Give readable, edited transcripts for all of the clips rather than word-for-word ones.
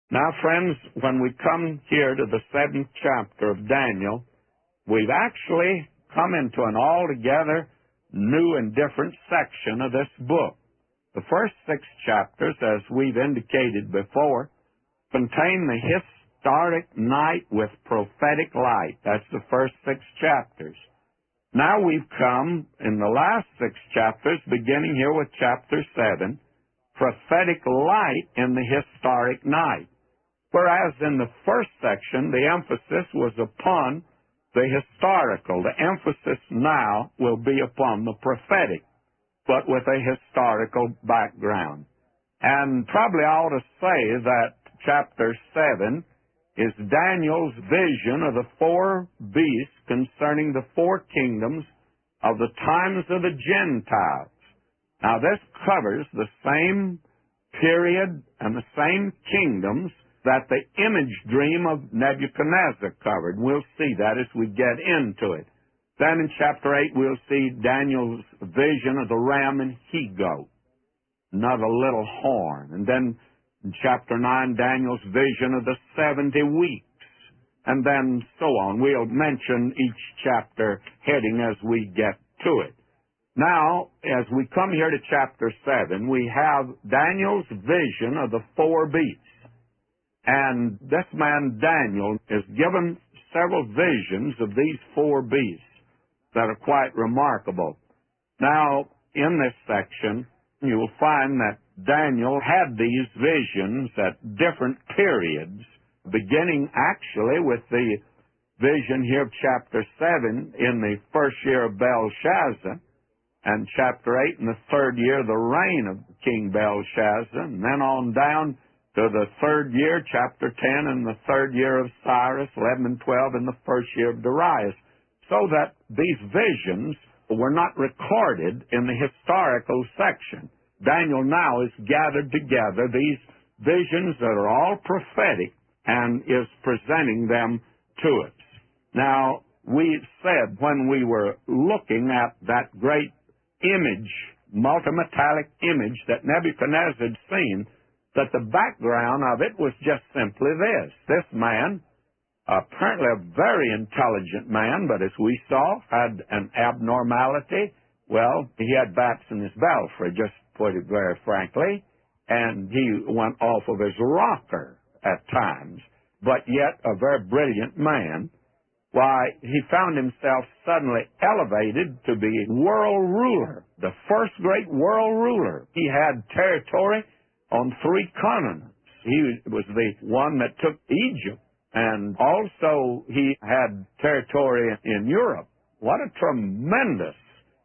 Now, friends, when we come here to the 7th chapter of Daniel, we've actually come into an altogether new and different section of this book. The first 6 chapters, as we've indicated before, contain the historic night with prophetic light. That's the first 6 chapters. Now we've come in the last 6 chapters, beginning here with chapter 7, prophetic light in the historic night. Whereas in the first section, the emphasis was upon the historical. The emphasis now will be upon the prophetic, but with a historical background. And probably I ought to say that chapter 7 is Daniel's vision of the 4 beasts concerning the 4 kingdoms of the times of the Gentiles. Now this covers the same period and the same kingdoms that the image dream of Nebuchadnezzar covered. We'll see that as we get into it. Then in chapter 8 we'll see Daniel's vision of the ram and he-goat, not a little horn. And then in chapter 9, Daniel's vision of the 70 weeks. And then so on. We'll mention each chapter heading as we get to it. Now, as we come here to chapter 7, we have Daniel's vision of the 4 beasts. And this man Daniel is given several visions of these 4 beasts that are quite remarkable. Now, in this section, you'll find that Daniel had these visions at different periods, beginning actually with the vision here of chapter 7 in the first year of Belshazzar, and chapter 8 in the 3rd year of the reign of King Belshazzar, and then on down to the 3rd year, chapter 10, in the 3rd year of Cyrus, 11 and 12 in the 1st year of Darius, so that these visions were not recorded in the historical section. Daniel now has gathered together these visions that are all prophetic and is presenting them to us. Now, we said when we were looking at that great image, multimetallic image that Nebuchadnezzar had seen, that the background of it was just simply this. This man, apparently a very intelligent man, but as we saw, had an abnormality. Well, he had bats in his belfry, just put it very frankly, and he went off of his rocker at times, but yet a very brilliant man. Why, he found himself suddenly elevated to be world ruler, the first great world ruler. He had territory on 3 continents. He was the one that took Egypt, and also he had territory in Europe. What a tremendous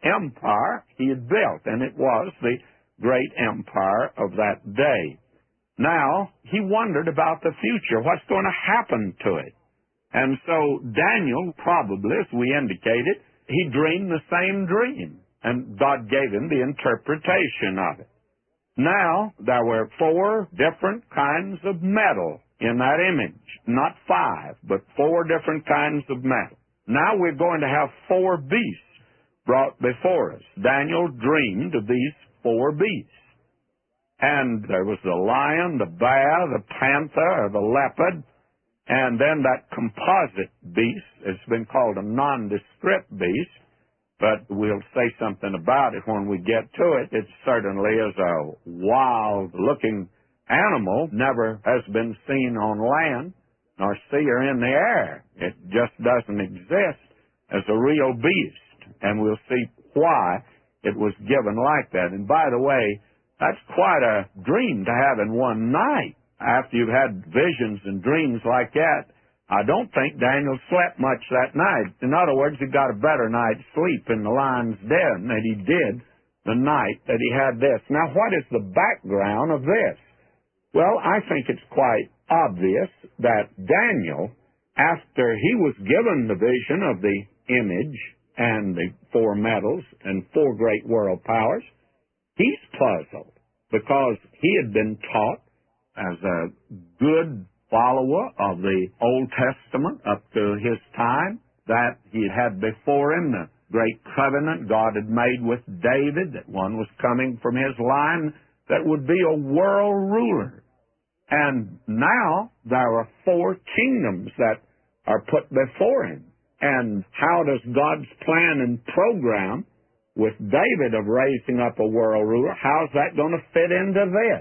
empire he had built, and it was the great empire of that day. Now, he wondered about the future. What's going to happen to it? And so Daniel, probably, as we indicated, he dreamed the same dream, and God gave him the interpretation of it. Now, there were 4 different kinds of metal in that image. Not 5, but 4 different kinds of metal. Now we're going to have 4 beasts brought before us. Daniel dreamed of these 4 beasts. And there was the lion, the bear, the panther, or the leopard, and then that composite beast. It's been called a nondescript beast, but we'll say something about it when we get to it. It certainly is a wild-looking animal, never has been seen on land, nor sea or in the air. It just doesn't exist as a real beast, and we'll see why it was given like that. And by the way, that's quite a dream to have in one night. After you've had visions and dreams like that, I don't think Daniel slept much that night. In other words, he got a better night's sleep in the lion's den than he did the night that he had this. Now, what is the background of this? Well, I think it's quite obvious that Daniel, after he was given the vision of the image and the 4 metals and 4 great world powers, he's puzzled because he had been taught as a good follower of the Old Testament up to his time that he had before him the great covenant God had made with David, that one was coming from his line that would be a world ruler. And now there are 4 kingdoms that are put before him. And how does God's plan and program with David of raising up a world ruler, how's that going to fit into this?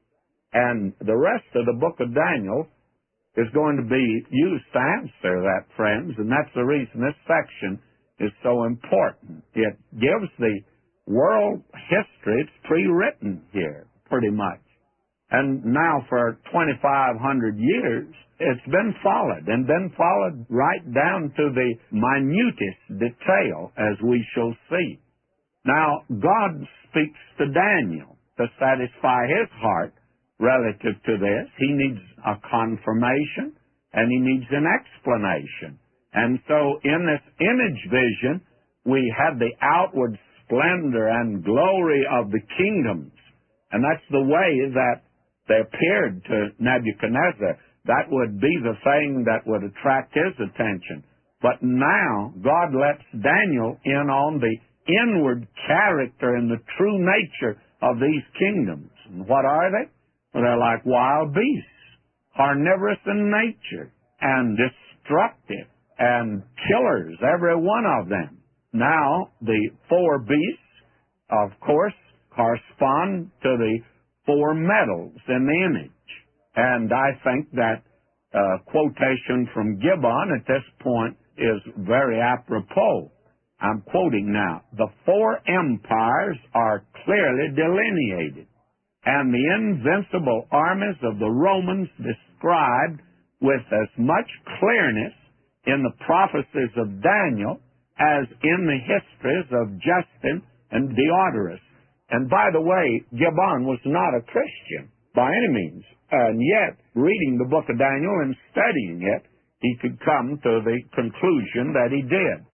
And the rest of the book of Daniel is going to be used to answer that, friends, and that's the reason this section is so important. It gives the world history. It's pre-written here, pretty much. And now for 2,500 years, it's been followed, and been followed right down to the minutest detail, as we shall see. Now, God speaks to Daniel to satisfy his heart relative to this. He needs a confirmation, and he needs an explanation. And so in this image vision, we had the outward splendor and glory of the kingdoms. And that's the way that they appeared to Nebuchadnezzar. That would be the thing that would attract his attention. But now, God lets Daniel in on the inward character and the true nature of these kingdoms. And what are they? Well, they're like wild beasts, carnivorous in nature, and destructive, and killers, every one of them. Now, the 4 beasts, of course, correspond to the 4 metals in the image. And I think that quotation from Gibbon at this point is very apropos. I'm quoting now. The 4 empires are clearly delineated, and the invincible armies of the Romans described with as much clearness in the prophecies of Daniel as in the histories of Justin and Diodorus. And by the way, Gibbon was not a Christian by any means, and yet, reading the book of Daniel and studying it, he could come to the conclusion that he did.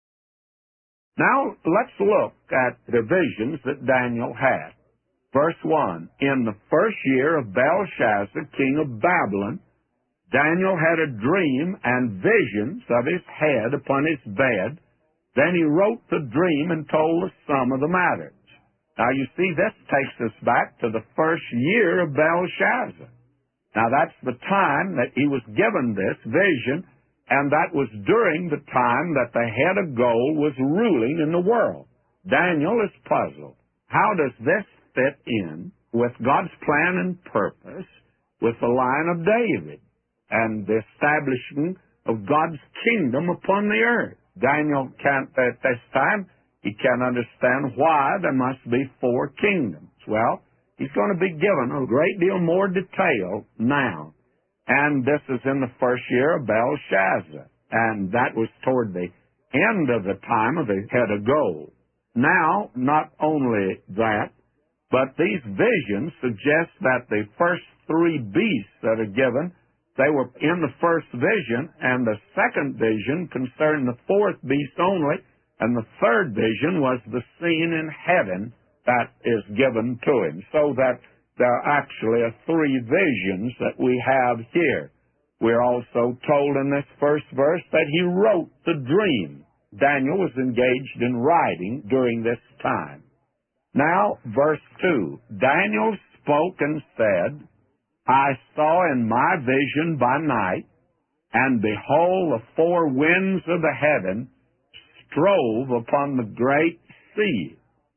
Now, let's look at the visions that Daniel had. Verse 1, in the first year of Belshazzar, king of Babylon, Daniel had a dream and visions of his head upon his bed. Then he wrote the dream and told the sum of the matters. Now, you see, this takes us back to the first year of Belshazzar. Now, that's the time that he was given this vision, and that was during the time that the head of gold was ruling in the world. Daniel is puzzled. How does this fit in with God's plan and purpose with the line of David and the establishment of God's kingdom upon the earth? Daniel can't, at this time, he can't understand why there must be 4 kingdoms. Well, he's going to be given a great deal more detail now. And this is in the first year of Belshazzar. And that was toward the end of the time of the head of gold. Now, not only that, but these visions suggest that the first 3 beasts that are given, they were in the first vision, and the second vision concerned the 4th beast only, and the 3rd vision was the scene in heaven that is given to him. So that there actually are 3 visions that we have here. We're also told in this first verse that he wrote the dream. Daniel was engaged in writing during this time. Now, verse 2, Daniel spoke and said, I saw in my vision by night, and behold, the 4 winds of the heaven strove upon the great sea.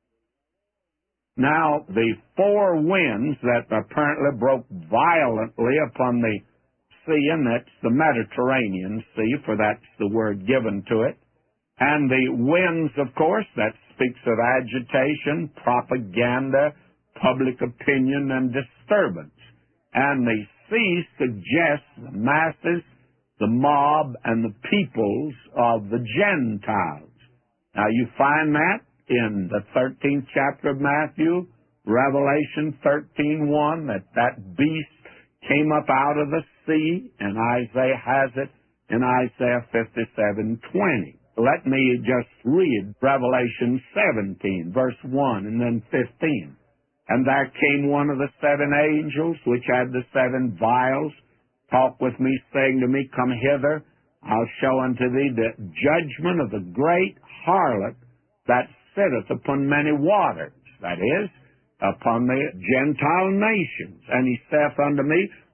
Now, the 4 winds that apparently broke violently upon the sea, and that's the Mediterranean Sea, for that's the word given to it. And the winds, of course, that speaks of agitation, propaganda, public opinion, and disturbance. And the sea suggests the masses, the mob, and the peoples of the Gentiles. Now, you find that in the 13th chapter of Matthew, Revelation 13:1, that beast came up out of the sea, and Isaiah has it in Isaiah 57:20. Let me just read Revelation 17, verse 1, and then 15. And there came one of the 7 angels, which had the 7 vials, talked with me, saying to me, Come hither, I'll show unto thee the judgment of the great harlot that sitteth upon many waters, that is, upon the Gentile nations. And he saith unto me,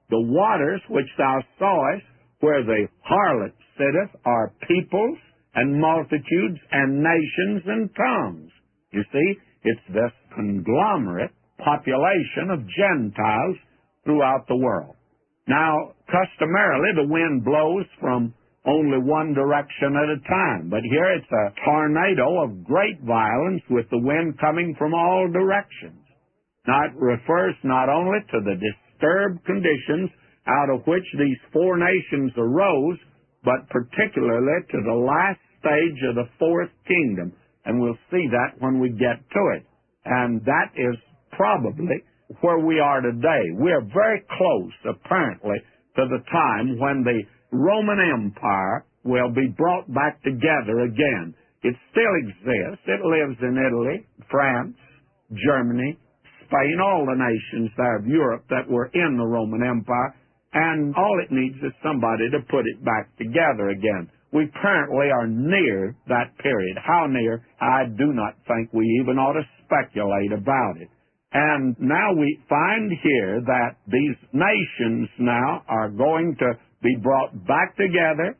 The waters which thou sawest, where the harlot sitteth, are peoples and multitudes and nations and tongues. You see, it's this conglomerate population of Gentiles throughout the world. Now, customarily, the wind blows from only one direction at a time, but here it's a tornado of great violence with the wind coming from all directions. Now, it refers not only to the disturbed conditions out of which these four nations arose, but particularly to the last stage of the fourth kingdom, and we'll see that when we get to it. And that is probably where we are today. We are very close, apparently, to the time when the Roman Empire will be brought back together again. It still exists. It lives in Italy, France, Germany, Spain, all the nations there of Europe that were in the Roman Empire, and all it needs is somebody to put it back together again. We currently are near that period. How near? I do not think we even ought to speculate about it. And now we find here that these nations now are going to be brought back together,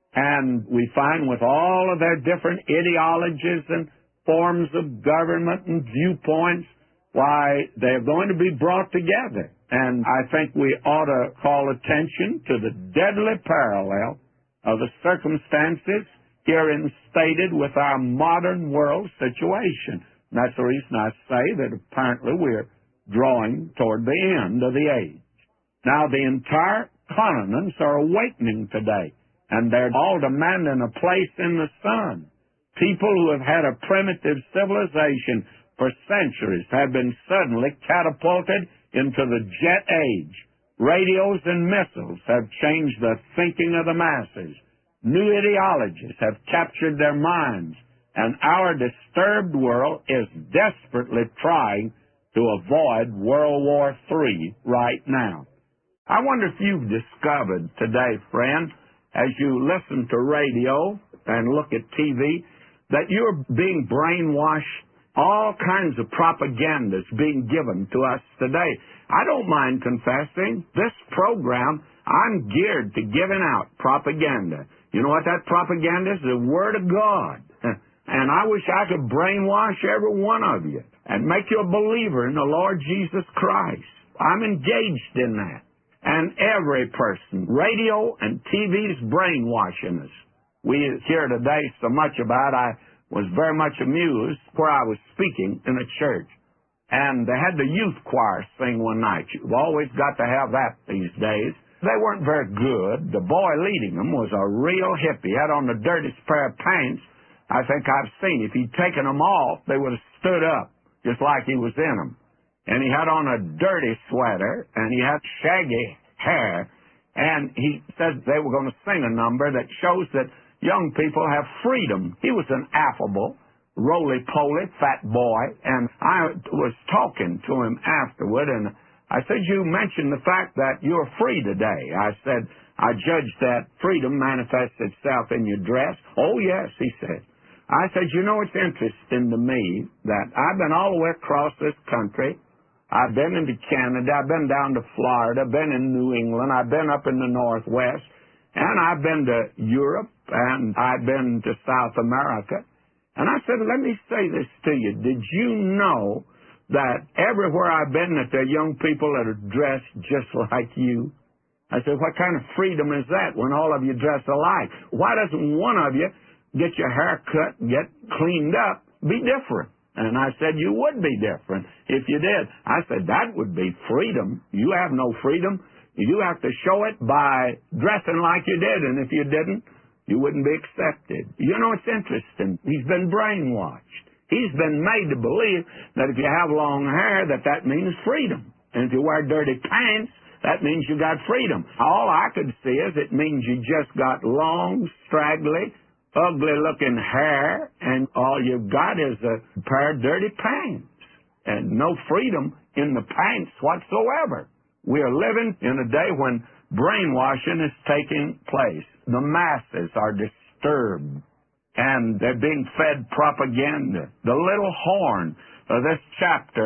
and we find with all of their different ideologies and forms of government and viewpoints, why, they're going to be brought together. And I think we ought to call attention to the deadly parallel of the circumstances herein stated with our modern world situation. And that's the reason I say that apparently we're drawing toward the end of the age. Now, the entire continents are awakening today, and they're all demanding a place in the sun. People who have had a primitive civilization for centuries have been suddenly catapulted into the jet age. Radios and missiles have changed the thinking of the masses. New ideologies have captured their minds, and our disturbed world is desperately trying to avoid World War III right now. I wonder if you've discovered today, friend, as you listen to radio and look at TV, that you're being brainwashed. All kinds of propagandas being given to us today. I don't mind confessing, this program, I'm geared to giving out propaganda. You know what that propaganda is? The Word of God. And I wish I could brainwash every one of you and make you a believer in the Lord Jesus Christ. I'm engaged in that. And every person, radio and TV's brainwashing us. We hear today so much about, I was very much amused where I was speaking in a church. And they had the youth choir sing one night. You've always got to have that these days. They weren't very good. The boy leading them was a real hippie. He had on the dirtiest pair of pants I think I've seen. If he'd taken them off, they would have stood up, just like he was in them. And he had on a dirty sweater, and he had shaggy hair. And he said they were going to sing a number that shows that young people have freedom. He was an affable, roly-poly, fat boy, and I was talking to him afterward, and I said, you mentioned the fact that you're free today. I said, I judge that freedom manifests itself in your dress. Oh, yes, he said. I said, you know, it's interesting to me that I've been all the way across this country. I've been into Canada. I've been down to Florida. I've been in New England. I've been up in the Northwest. And I've been to Europe, and I've been to South America. And I said, let me say this to you. Did you know that everywhere I've been that there are young people that are dressed just like you? I said, what kind of freedom is that when all of you dress alike? Why doesn't one of you get your hair cut, get cleaned up, be different? And I said, you would be different if you did. I said, that would be freedom. You have no freedom. You have to show it by dressing like you did, and if you didn't, you wouldn't be accepted. You know, it's interesting. He's been brainwashed. He's been made to believe that if you have long hair, that means freedom. And if you wear dirty pants, that means you got freedom. All I could see is it means you just got long, straggly, ugly-looking hair, and all you've got is a pair of dirty pants. And no freedom in the pants whatsoever. We are living in a day when brainwashing is taking place. The masses are disturbed, and they're being fed propaganda. The little horn of this chapter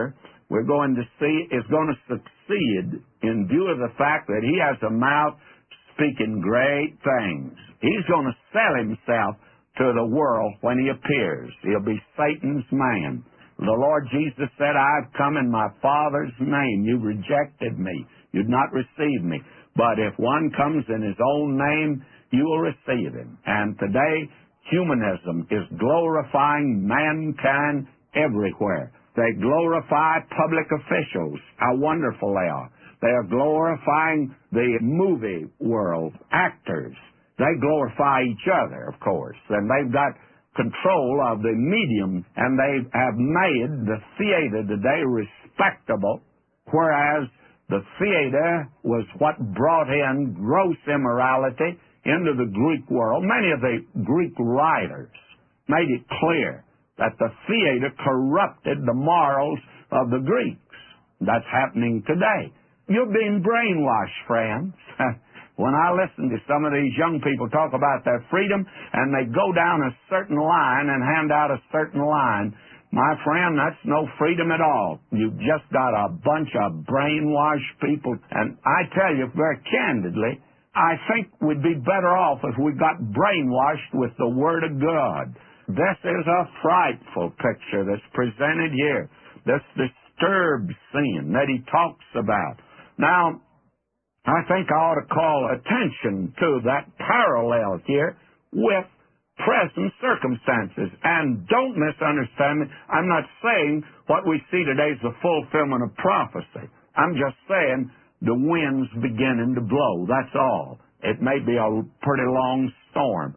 we're going to see is going to succeed in view of the fact that he has a mouth speaking great things. He's going to sell himself to the world when he appears. He'll be Satan's man. The Lord Jesus said, I've come in my Father's name. You rejected me. You'd not receive me. But if one comes in his own name, you will receive him. And today, humanism is glorifying mankind everywhere. They glorify public officials, how wonderful they are. They are glorifying the movie world, actors. They glorify each other, of course, and they've got control of the medium, and they have made the theater today respectable, whereas the theater was what brought in gross immorality into the Greek world. Many of the Greek writers made it clear that the theater corrupted the morals of the Greeks. That's happening today. You're being brainwashed, friends. When I listen to some of these young people talk about their freedom and they go down a certain line and hand out a certain line, my friend, that's no freedom at all. You've just got a bunch of brainwashed people. And I tell you very candidly, I think we'd be better off if we got brainwashed with the Word of God. This is a frightful picture that's presented here, this disturbed scene that he talks about. Now, I think I ought to call attention to that parallel here with present circumstances. And don't misunderstand me. I'm not saying what we see today is the fulfillment of prophecy. I'm just saying the wind's beginning to blow. That's all. It may be a pretty long storm.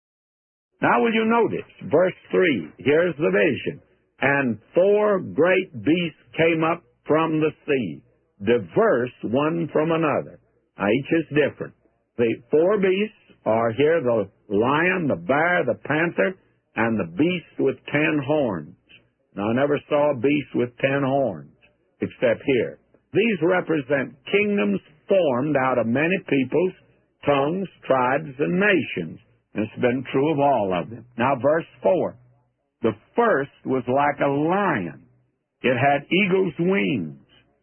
Now will you notice, verse 3, here's the vision. And 4 great beasts came up from the sea, diverse one from another. Now, each is different. The 4 beasts are here the lion, the bear, the panther, and the beast with 10 horns. Now, I never saw a beast with 10 horns, except here. These represent kingdoms formed out of many peoples, tongues, tribes, and nations. And it's been true of all of them. Now, verse 4. The first was like a lion. It had eagle's wings.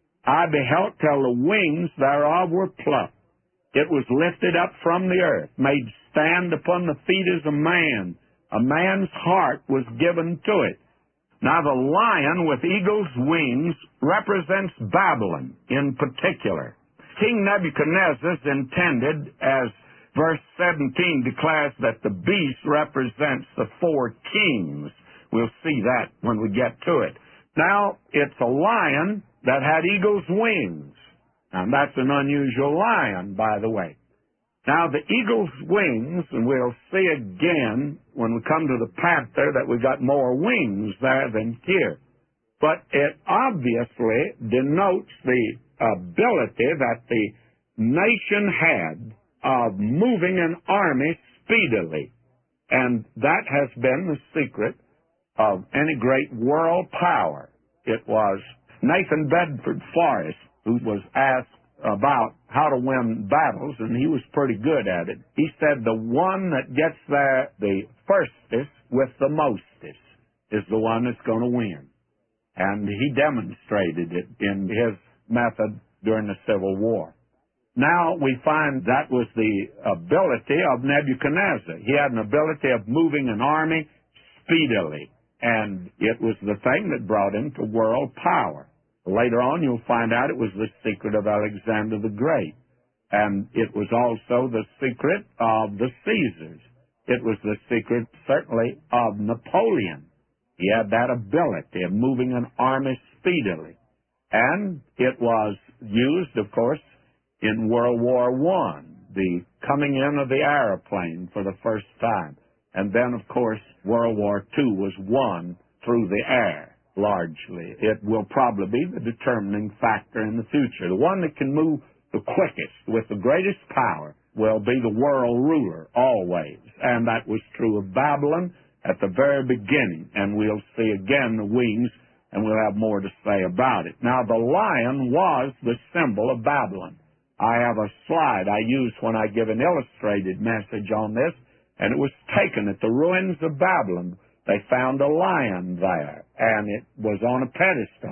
I beheld till the wings thereof were plucked. It was lifted up from the earth, made stand upon the feet as a man. A man's heart was given to it. Now the lion with eagle's wings represents Babylon in particular. King Nebuchadnezzar's intended, as verse 17 declares, that the beast represents the 4 kings. We'll see that when we get to it. Now, it's a lion that had eagle's wings. And that's an unusual lion, by the way. Now, the eagle's wings, and we'll see again when we come to the panther that we got more wings there than here. But it obviously denotes the ability that the nation had of moving an army speedily. And that has been the secret of any great world power. It was Nathan Bedford Forrest who was asked about how to win battles, and he was pretty good at it. He said the one that gets there the firstest with the mostest is the one that's going to win. And he demonstrated it in his method during the Civil War. Now we find that was the ability of Nebuchadnezzar. He had an ability of moving an army speedily, and it was the thing that brought him to world power. Later on, you'll find out it was the secret of Alexander the Great. And it was also the secret of the Caesars. It was the secret, certainly, of Napoleon. He had that ability of moving an army speedily. And it was used, of course, in World War I, the coming in of the airplane for the first time. And then, of course, World War II was won through the air. Largely. It will probably be the determining factor in the future. The one that can move the quickest with the greatest power will be the world ruler always. And that was true of Babylon at the very beginning. And we'll see again the wings, and we'll have more to say about it. Now, the lion was the symbol of Babylon. I have a slide I use when I give an illustrated message on this, and it was taken at the ruins of Babylon. They found a lion there, and it was on a pedestal.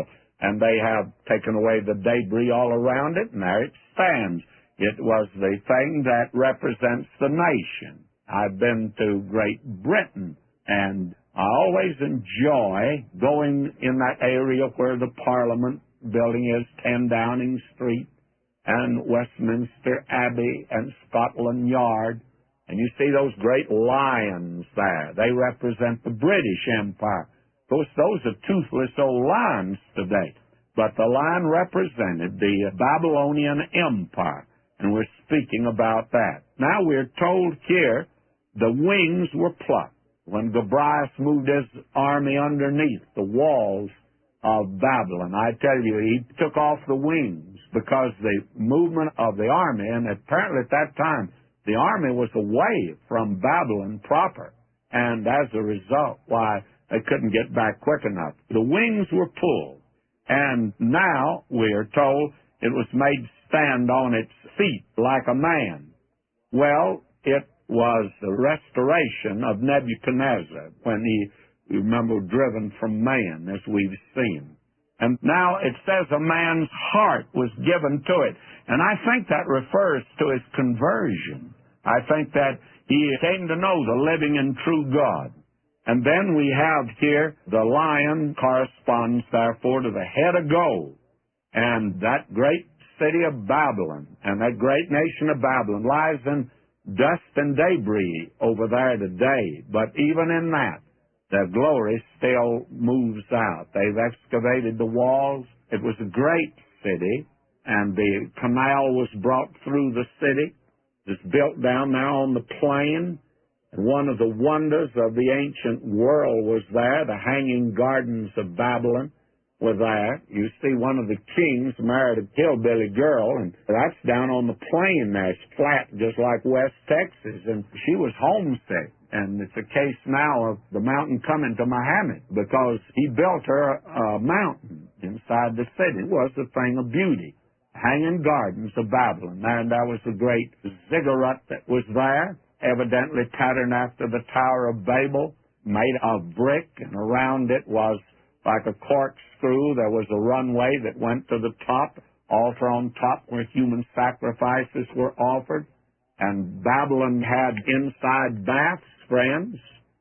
and they have taken away the debris all around it, and there it stands. It was the thing that represents the nation. I've been to Great Britain, and I always enjoy going in that area where the Parliament building is, 10 Downing Street, and Westminster Abbey, and Scotland Yard. And you see those great lions there. They represent the British Empire. Of course, those are toothless old lions today. But the lion represented the Babylonian Empire, and we're speaking about that. Now we're told here the wings were plucked when Gobryas moved his army underneath the walls of Babylon. I tell you, he took off the wings because the movement of the army, and apparently at that time, the army was away from Babylon proper. And as a result, why, they couldn't get back quick enough. The wings were pulled. And now, we are told, it was made stand on its feet like a man. Well, it was the restoration of Nebuchadnezzar when he, you remember, driven from man, as we've seen. And now it says a man's heart was given to it. And I think that refers to his conversion. I think that he came to know the living and true God. And then we have here the lion corresponds, therefore, to the head of gold. And that great city of Babylon and that great nation of Babylon lies in dust and debris over there today. But even in that, their glory still moves out. They've excavated the walls. It was a great city, and the canal was brought through the city. It's built down now on the plain. And one of the wonders of the ancient world was there. The hanging gardens of Babylon were there. You see, one of the kings married a hillbilly girl, and that's down on the plain there. It's flat, just like West Texas, and she was homesick. And it's a case now of the mountain coming to Muhammad, because he built her a mountain inside the city. It was a thing of beauty. Hanging gardens of Babylon. And there was a great ziggurat that was there, evidently patterned after the Tower of Babel, made of brick, and around it was like a corkscrew. There was a runway that went to the top, altar on top where human sacrifices were offered. And Babylon had inside baths, friends,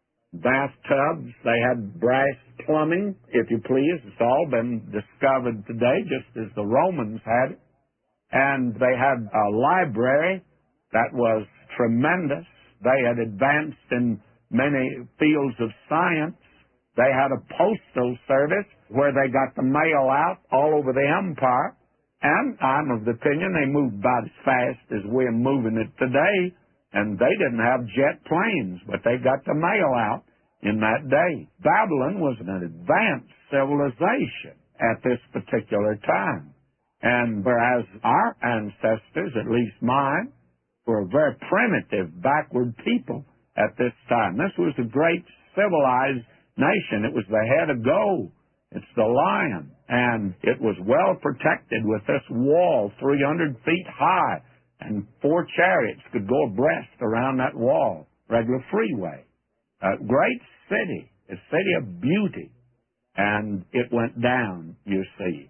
bathtubs. They had brass plumbing, if you please. It's all been discovered today, just as the Romans had it. And they had a library that was tremendous. They had advanced in many fields of science. They had a postal service where they got the mail out all over the empire. And I'm of the opinion they moved about as fast as we're moving it today. And they didn't have jet planes, but they got the mail out in that day. Babylon was an advanced civilization at this particular time. And whereas our ancestors, at least mine, were a very primitive, backward people at this time. This was a great civilized nation. It was the head of gold. It's the lion. And it was well protected with this wall 300 feet high. And 4 chariots could go abreast around that wall. Regular freeway. A great city. A city of beauty. And it went down, you see.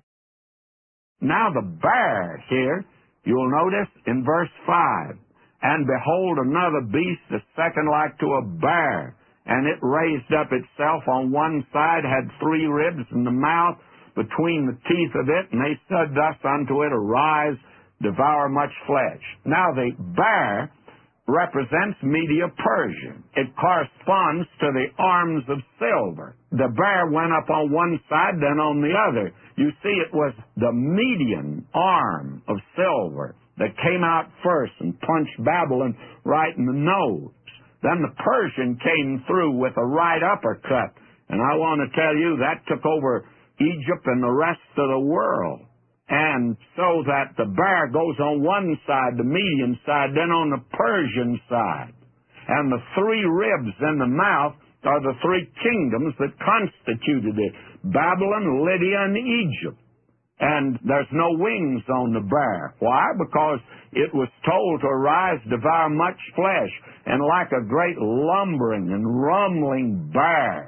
Now the bear here, you'll notice in verse 5, and behold another beast, the second like to a bear, and it raised up itself on one side, had 3 ribs in the mouth between the teeth of it, and they said thus unto it, arise, devour much flesh. Now the bear represents Media-Persia. It corresponds to the arms of silver. The bear went up on one side, then on the other. You see, it was the Median arm of silver that came out first and punched Babylon right in the nose. Then the Persian came through with a right uppercut. And I want to tell you, that took over Egypt and the rest of the world. And so that the bear goes on one side, the Median side, then on the Persian side. And the 3 ribs in the mouth are the 3 kingdoms that constituted it: Babylon, Lydia, and Egypt. And there's no wings on the bear. Why? Because it was told to arise, devour much flesh, and like a great lumbering and rumbling bear,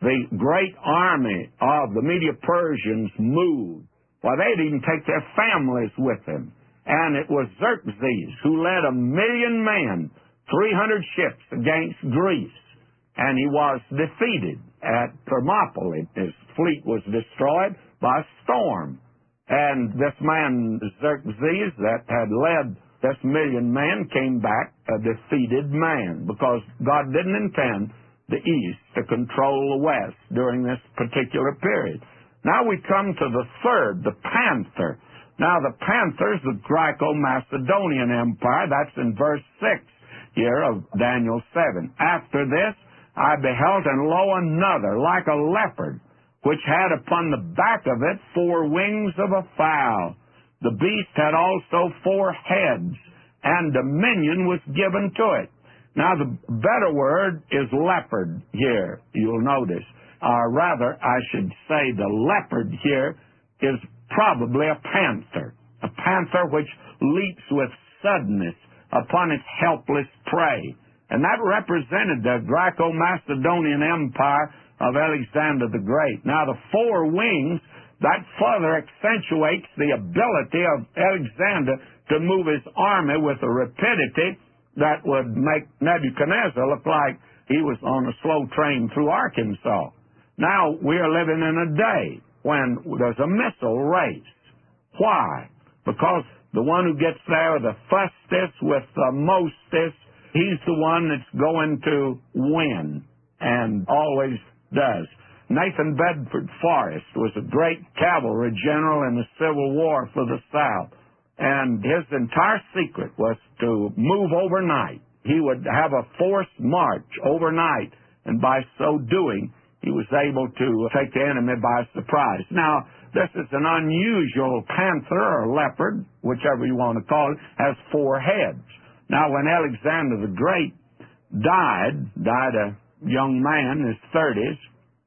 the great army of the Medo-Persians moved, well, they'd even take their families with them. And it was Xerxes who led 1,000,000 men, 300 ships against Greece. And he was defeated at Thermopylae. His fleet was destroyed by a storm. And this man, Xerxes, that had led this 1,000,000 men, came back a defeated man, because God didn't intend the East to control the West during this particular period. Now we come to the third, the Panther. Now the Panther is the Greco-Macedonian Empire. That's in verse 6 here of Daniel 7. After this I beheld, and lo, another, like a leopard, which had upon the back of it 4 wings of a fowl. The beast had also 4 heads, and dominion was given to it. Now, the better word is leopard here, you'll notice. Or rather, I should say the leopard here is probably a panther which leaps with suddenness upon its helpless prey. And that represented the Greco-Macedonian Empire of Alexander the Great. Now, the 4 wings, that further accentuates the ability of Alexander to move his army with a rapidity that would make Nebuchadnezzar look like he was on a slow train through Arkansas. Now, we are living in a day when there's a missile race. Why? Because the one who gets there the fastest with the mostest, he's the one that's going to win, and always does. Nathan Bedford Forrest was a great cavalry general in the Civil War for the South, and his entire secret was to move overnight. He would have a forced march overnight, and by so doing, he was able to take the enemy by surprise. Now, this is an unusual panther or leopard, whichever you want to call it, has 4 heads. Now, when Alexander the Great died a young man in his 30s,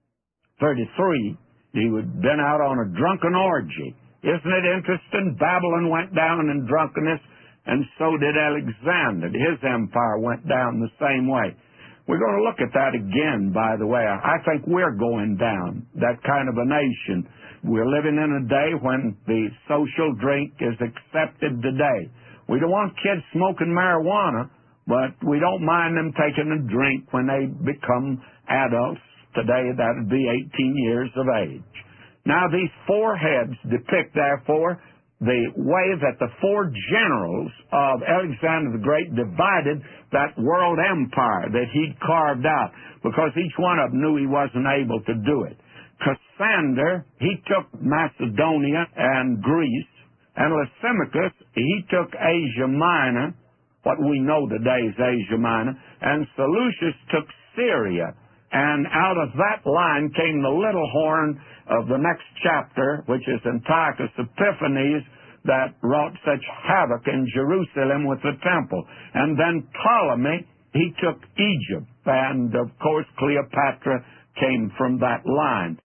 33, he had been out on a drunken orgy. Isn't it interesting? Babylon went down in drunkenness, and so did Alexander. His empire went down the same way. We're going to look at that again, by the way. I think we're going down, that kind of a nation. We're living in a day when the social drink is accepted today. We don't want kids smoking marijuana, but we don't mind them taking a drink when they become adults. Today, that would be 18 years of age. Now, these 4 heads depict, therefore, the way that the 4 generals of Alexander the Great divided that world empire that he'd carved out, because each one of them knew he wasn't able to do it. Cassander, he took Macedonia and Greece, and Lysimachus, he took Asia Minor, what we know today is Asia Minor, and Seleucus took Syria. And out of that line came the little horn of the next chapter, which is Antiochus Epiphanes, that wrought such havoc in Jerusalem with the temple. And then Ptolemy, he took Egypt, and of course Cleopatra came from that line.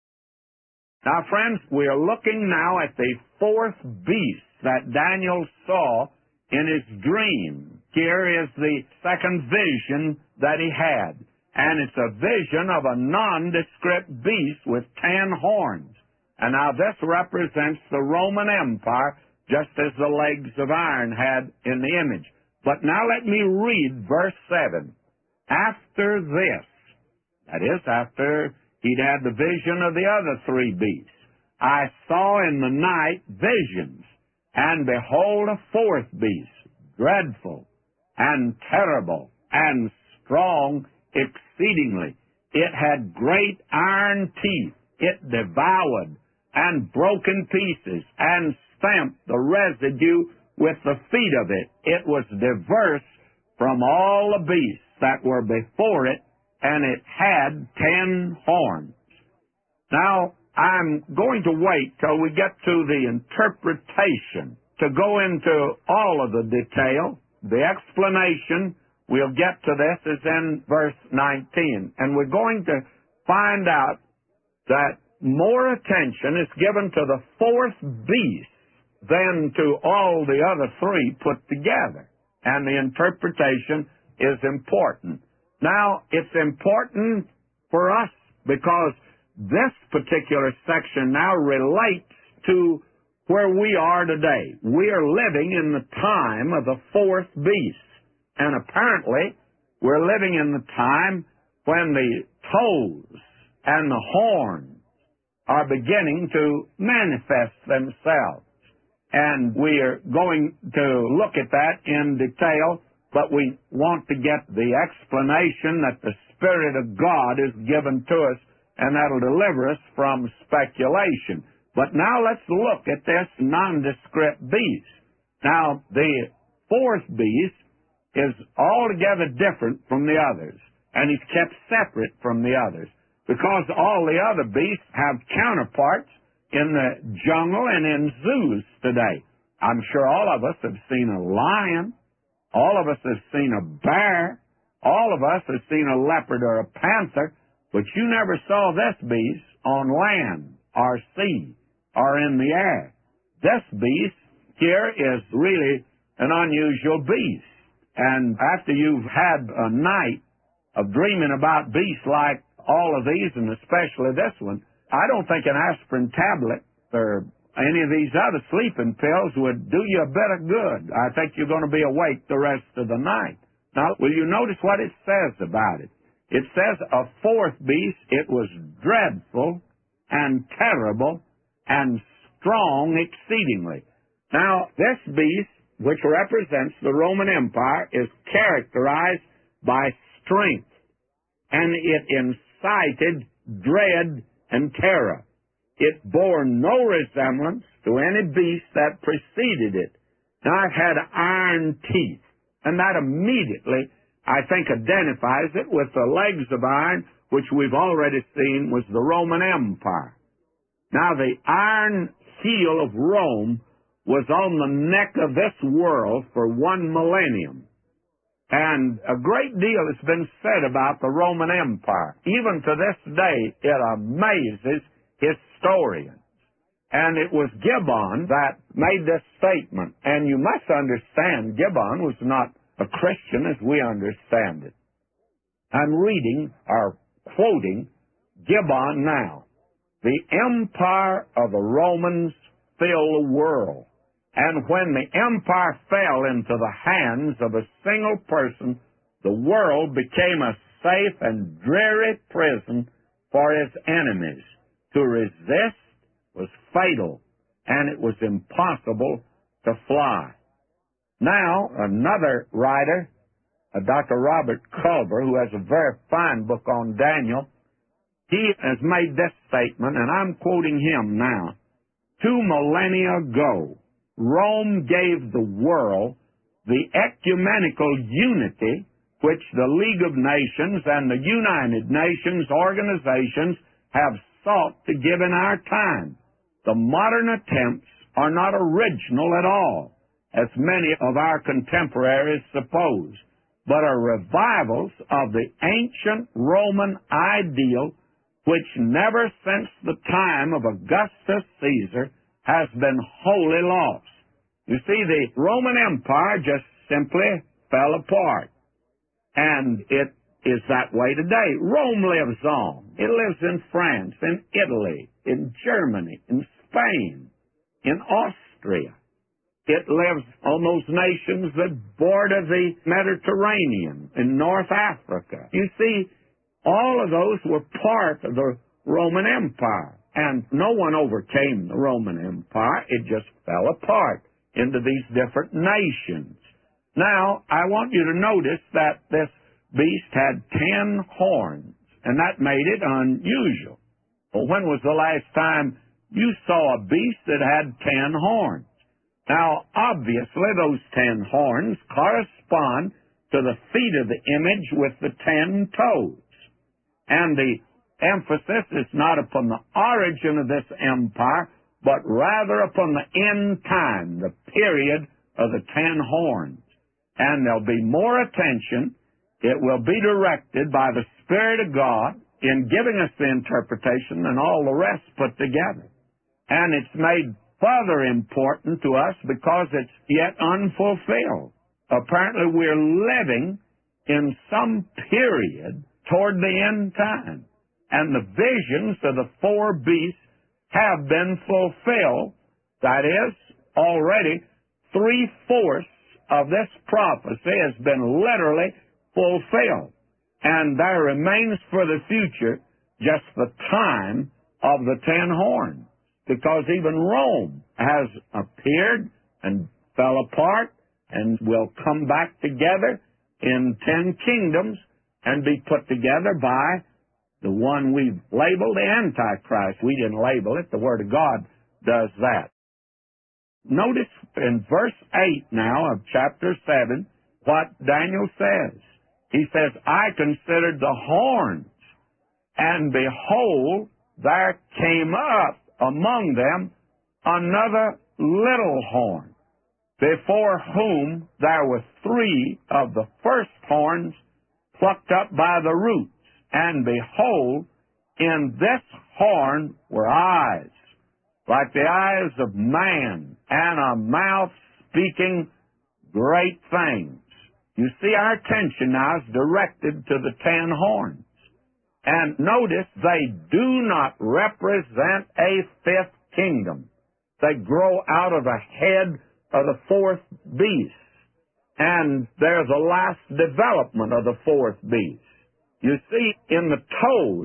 Now, friends, we are looking now at the 4th beast that Daniel saw in his dream. Here is the second vision that he had. And it's a vision of a nondescript beast with 10 horns. And now this represents the Roman Empire, just as the legs of iron had in the image. But now let me read verse 7. After this, that is, after he'd had the vision of the other 3 beasts, I saw in the night visions, and behold, a 4th beast, dreadful and terrible and strong exceedingly. It had great iron teeth. It devoured and broke in pieces and stamped the residue with the feet of it. It was diverse from all the beasts that were before it, and it had 10 horns. Now, I'm going to wait till we get to the interpretation to go into all of the detail. The explanation, we'll get to this, is in verse 19. And we're going to find out that more attention is given to the 4th beast than to all the other 3 put together. And the interpretation is important. Now, it's important for us because this particular section now relates to where we are today. We are living in the time of the fourth beast. And apparently, we're living in the time when the toes and the horns are beginning to manifest themselves. And we are going to look at that in detail, but we want to get the explanation that the Spirit of God is given to us, and that'll deliver us from speculation. But now let's look at this nondescript beast. Now, the fourth beast is altogether different from the others, and he's kept separate from the others, because all the other beasts have counterparts in the jungle and in zoos today. I'm sure all of us have seen a lion. All of us have seen a bear. All of us have seen a leopard or a panther, but you never saw this beast on land or sea or in the air. This beast here is really an unusual beast. And after you've had a night of dreaming about beasts like all of these, and especially this one, I don't think an aspirin tablet or any of these other sleeping pills would do you a bit of good. I think you're going to be awake the rest of the night. Now, will you notice what it says about it? It says, a fourth beast, it was dreadful and terrible and strong exceedingly. Now, this beast, which represents the Roman Empire, is characterized by strength, and it incited dread and terror. It bore no resemblance to any beast that preceded it. Now, it had iron teeth, and that immediately, I think, identifies it with the legs of iron, which we've already seen was the Roman Empire. Now, the iron heel of Rome was on the neck of this world for 1 millennium. And a great deal has been said about the Roman Empire. Even to this day, it amazes historians. And it was Gibbon that made this statement. And you must understand, Gibbon was not a Christian as we understand it. I'm reading or quoting Gibbon now. The empire of the Romans filled the world. And when the empire fell into the hands of a single person, the world became a safe and dreary prison for its enemies. To resist was fatal, and it was impossible to fly. Now, another writer, Dr. Robert Culver, who has a very fine book on Daniel, he has made this statement, and I'm quoting him now. 2 millennia ago, Rome gave the world the ecumenical unity which the League of Nations and the United Nations organizations have sought to give in our time. The modern attempts are not original at all, as many of our contemporaries suppose, but are revivals of the ancient Roman ideal which never since the time of Augustus Caesar has been wholly lost. You see, the Roman Empire just simply fell apart. And it is that way today. Rome lives on. It lives in France, in Italy, in Germany, in Spain, in Austria. It lives on those nations that border the Mediterranean, in North Africa. You see, all of those were part of the Roman Empire. And no one overcame the Roman Empire. It just fell apart into these different nations. Now, I want you to notice that this beast had 10 horns, and that made it unusual. Well, when was the last time you saw a beast that had 10 horns? Now, obviously, those 10 horns correspond to the feet of the image with the 10 toes. And the emphasis is not upon the origin of this empire, but rather upon the end time, the period of the 10 horns. And there'll be more attention. It will be directed by the Spirit of God in giving us the interpretation than all the rest put together. And it's made further important to us because it's yet unfulfilled. Apparently we're living in some period toward the end time. and the visions of the four beasts have been fulfilled. That is, already 3/4 of this prophecy has been literally fulfilled. And there remains for the future just the time of the 10 horns, because even Rome has appeared and fell apart and will come back together in 10 kingdoms and be put together by the one we've labeled the Antichrist. We didn't label it. The Word of God does that. Notice in verse 8 now of chapter 7 what Daniel says. He says, I considered the horns, and behold, there came up among them another little horn, before whom there were 3 of the first horns plucked up by the roots. And behold, in this horn were eyes, like the eyes of man, and a mouth speaking great things. You see, our attention now is directed to the 10 horns. And notice, they do not represent a 5th kingdom. They grow out of the head of the 4th beast. And there's a last development of the 4th beast. You see, in the toes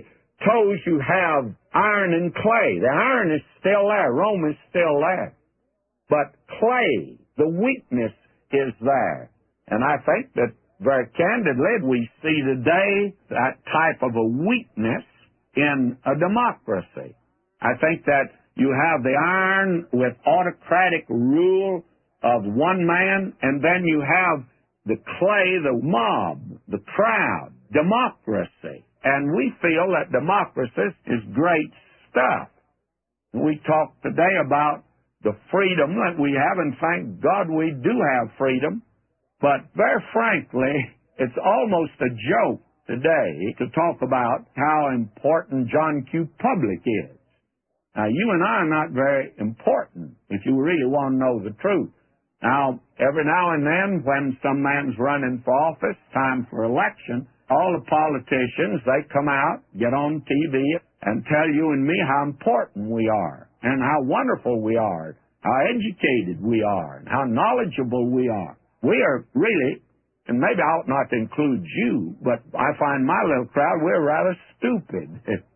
you have iron and clay. The iron is still there. Rome is still there. But clay, the weakness is there. And I think that very candidly we see today that type of a weakness in a democracy. I think that you have the iron with autocratic rule of one man, and then you have the clay, the mob, the crowd, democracy. And we feel that democracy is great stuff. We talk today about the freedom that we have, and thank God we do have freedom. But very frankly, it's almost a joke today to talk about how important John Q. Public is. Now, you and I are not very important, if you really want to know the truth. Now, every now and then, when some man's running for office, time for election, all the politicians, they come out, get on TV, and tell you and me how important we are, and how wonderful we are, how educated we are, and how knowledgeable we are. We are really, and maybe I ought not to include you, but I find my little crowd, we're rather stupid.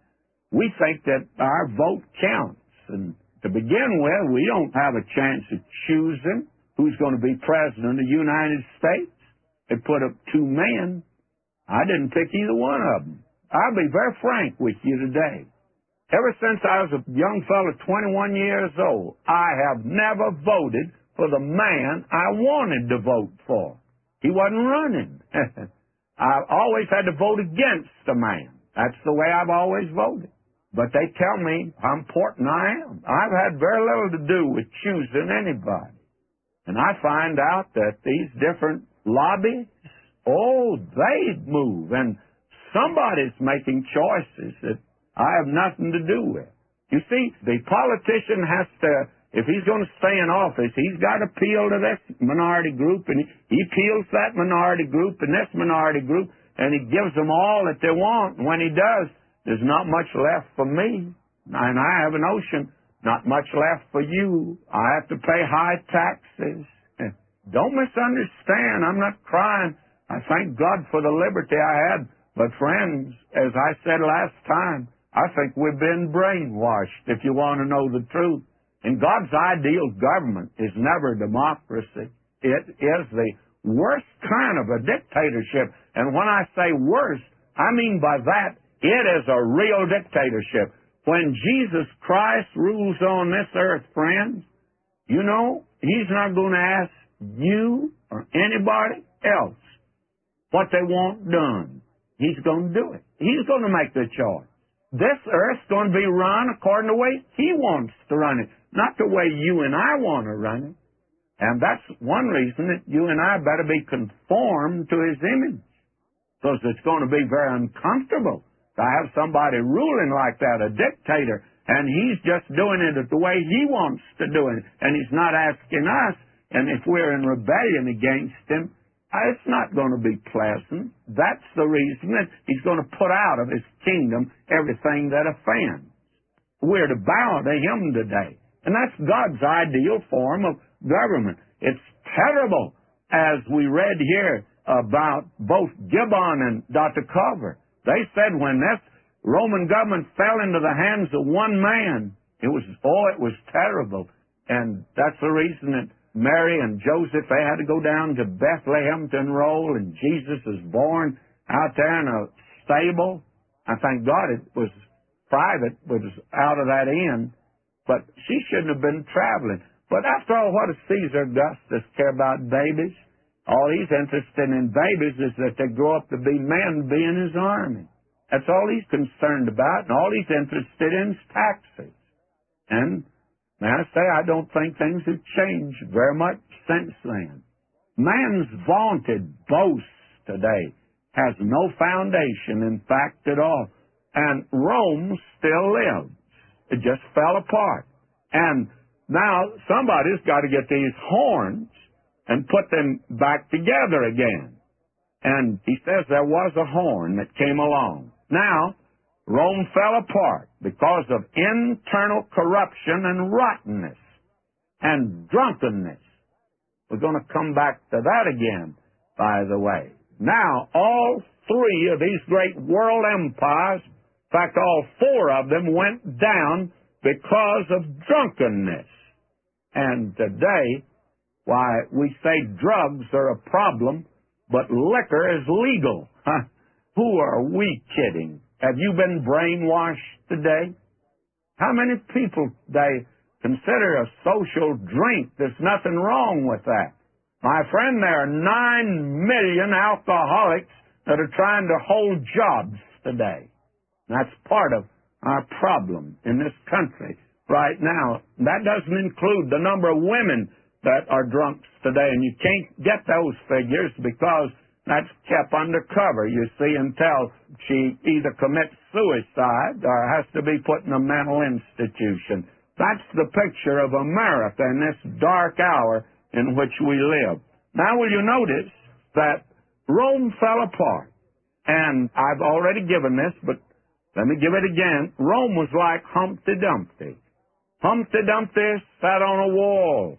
We think that our vote counts, and to begin with, we don't have a chance of choosing who's going to be president of the United States. They put up 2 men. I didn't pick either one of them. I'll be very frank with you today. Ever since I was a young fellow, 21 years old, I have never voted for the man I wanted to vote for. He wasn't running. I always had to vote against the man. That's the way I've always voted. But they tell me how important I am. I've had very little to do with choosing anybody. And I find out that these different lobbies, they move. And somebody's making choices that I have nothing to do with. You see, the politician has to, if he's going to stay in office, he's got to appeal to this minority group, and he appeals to that minority group and this minority group, and he gives them all that they want. And when he does, there's not much left for me. And I have a notion, not much left for you. I have to pay high taxes. Don't misunderstand. I'm not crying. I thank God for the liberty I had. But friends, as I said last time, I think we've been brainwashed, if you want to know the truth. And God's ideal government is never democracy. It is the worst kind of a dictatorship. And when I say worst, I mean by that, it is a real dictatorship. When Jesus Christ rules on this earth, friends, you know, He's not going to ask you or anybody else what they want done. He's going to do it. He's going to make the choice. This earth's going to be run according to the way He wants to run it, not the way you and I want to run it. And that's one reason that you and I better be conformed to His image, because it's going to be very uncomfortable to have somebody ruling like that, a dictator, and he's just doing it the way he wants to do it, and he's not asking us. And if we're in rebellion against him, It's not going to be pleasant. That's the reason that he's going to put out of his kingdom everything that offends. We're to bow to him today. And that's God's ideal form of government. It's terrible, as we read here about both Gibbon and Dr. Culver. They said when this Roman government fell into the hands of one man, it was terrible. And that's the reason that Mary and Joseph, they had to go down to Bethlehem to enroll, and Jesus is born out there in a stable. I thank God it was private, was out of that inn, but she shouldn't have been traveling. But after all, what does Caesar Augustus care about babies? All he's interested in babies is that they grow up to be men, be in his army. That's all he's concerned about, and all he's interested in is taxes. And may I say, I don't think things have changed very much since then. Man's vaunted boast today has no foundation, in fact, at all. And Rome still lives. It just fell apart. And now somebody's got to get these horns and put them back together again. And he says there was a horn that came along. Now, Rome fell apart because of internal corruption and rottenness and drunkenness. We're going to come back to that again, by the way. Now, all three of these great world empires, in fact, all four of them went down because of drunkenness. And today, why, we say drugs are a problem, but liquor is legal. Who are we kidding? Have you been brainwashed today? How many people they consider a social drink? There's nothing wrong with that. My friend, there are 9 million alcoholics that are trying to hold jobs today. That's part of our problem in this country right now. That doesn't include the number of women that are drunks today, and you can't get those figures because that's kept undercover, you see, until she either commits suicide or has to be put in a mental institution. That's the picture of America in this dark hour in which we live. Now, will you notice that Rome fell apart? And I've already given this, but let me give it again. Rome was like Humpty Dumpty. Humpty Dumpty sat on a wall.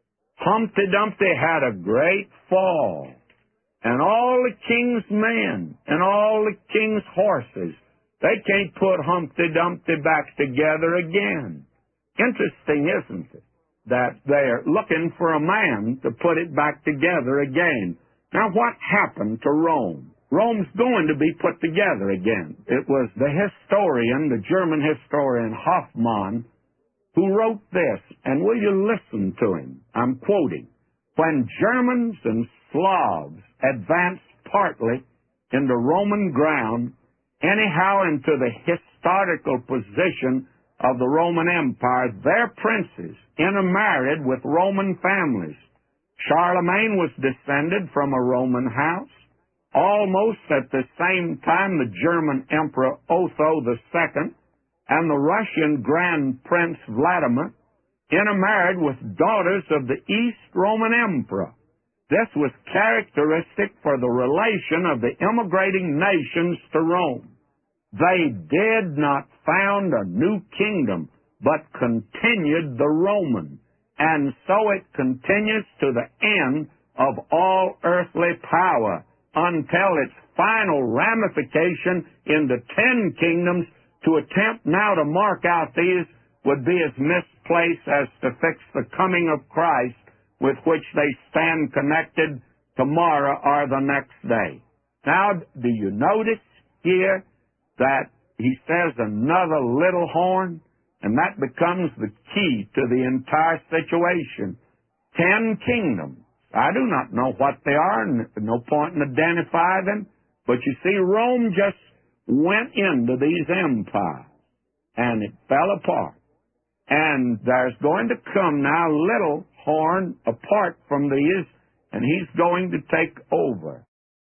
Humpty Dumpty had a great fall. And all the king's men and all the king's horses, they can't put Humpty Dumpty back together again. Interesting, isn't it, that they're looking for a man to put it back together again. Now, what happened to Rome? Rome's going to be put together again. It was the historian, the German historian Hoffmann, who wrote this, and will you listen to him? I'm quoting. When Germans and Slavs advanced partly into Roman ground, anyhow into the historical position of the Roman Empire, their princes intermarried with Roman families. Charlemagne was descended from a Roman house. Almost at the same time, the German Emperor Otho II and the Russian Grand Prince Vladimir intermarried with daughters of the East Roman Emperor. This was characteristic for the relation of the immigrating nations to Rome. They did not found a new kingdom, but continued the Roman, and so it continues to the end of all earthly power until its final ramification into 10 kingdoms. To attempt now to mark out these would be as misplaced as to fix the coming of Christ, with which they stand connected tomorrow or the next day. Now, do you notice here that he says another little horn? And that becomes the key to the entire situation. 10 kingdoms. I do not know what they are, and no point in identifying them. But you see, Rome just went into these empires, and it fell apart. And there's going to come now a little horn apart from these, and he's going to take over.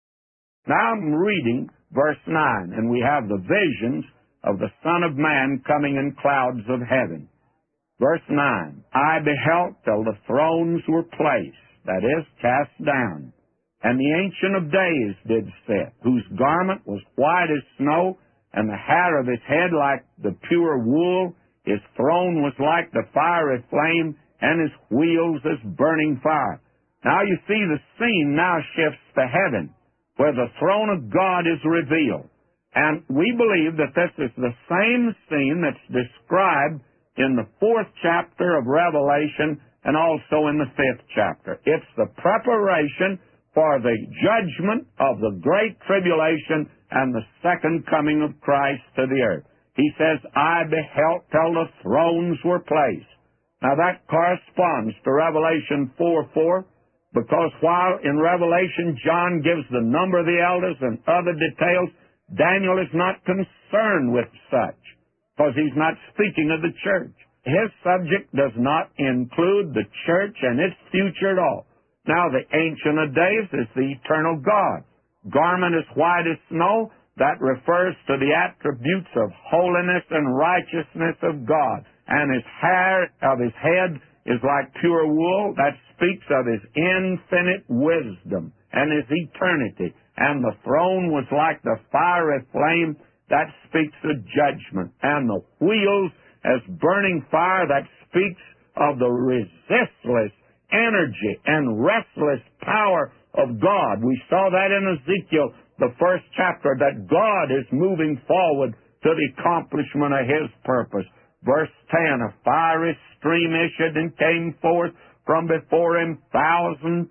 Now I'm reading verse 9, and we have the visions of the Son of Man coming in clouds of heaven. Verse 9, I beheld till the thrones were placed, that is, cast down, And the Ancient of Days did sit, whose garment was white as snow, and the hair of his head like the pure wool. His throne was like the fiery flame, and his wheels as burning fire. Now you see the scene now shifts to heaven, where the throne of God is revealed. And we believe that this is the same scene that's described in the 4th chapter of Revelation and also in the 5th chapter. It's the preparation for the judgment of the great tribulation and the second coming of Christ to the earth. He says, I beheld till the thrones were placed. Now that corresponds to Revelation 4:4, because while in Revelation John gives the number of the elders and other details, Daniel is not concerned with such, because he's not speaking of the church. His subject does not include the church and its future at all. Now the Ancient of Days is the eternal God. Garment is white as snow. That refers to the attributes of holiness and righteousness of God. And his hair of his head is like pure wool. That speaks of his infinite wisdom and his eternity. And the throne was like the fiery flame. That speaks of judgment. And the wheels as burning fire. That speaks of the resistless energy and restless power of God. We saw that in Ezekiel, the 1st chapter, that God is moving forward to the accomplishment of his purpose. Verse 10, a fiery stream issued and came forth from before him. Thousands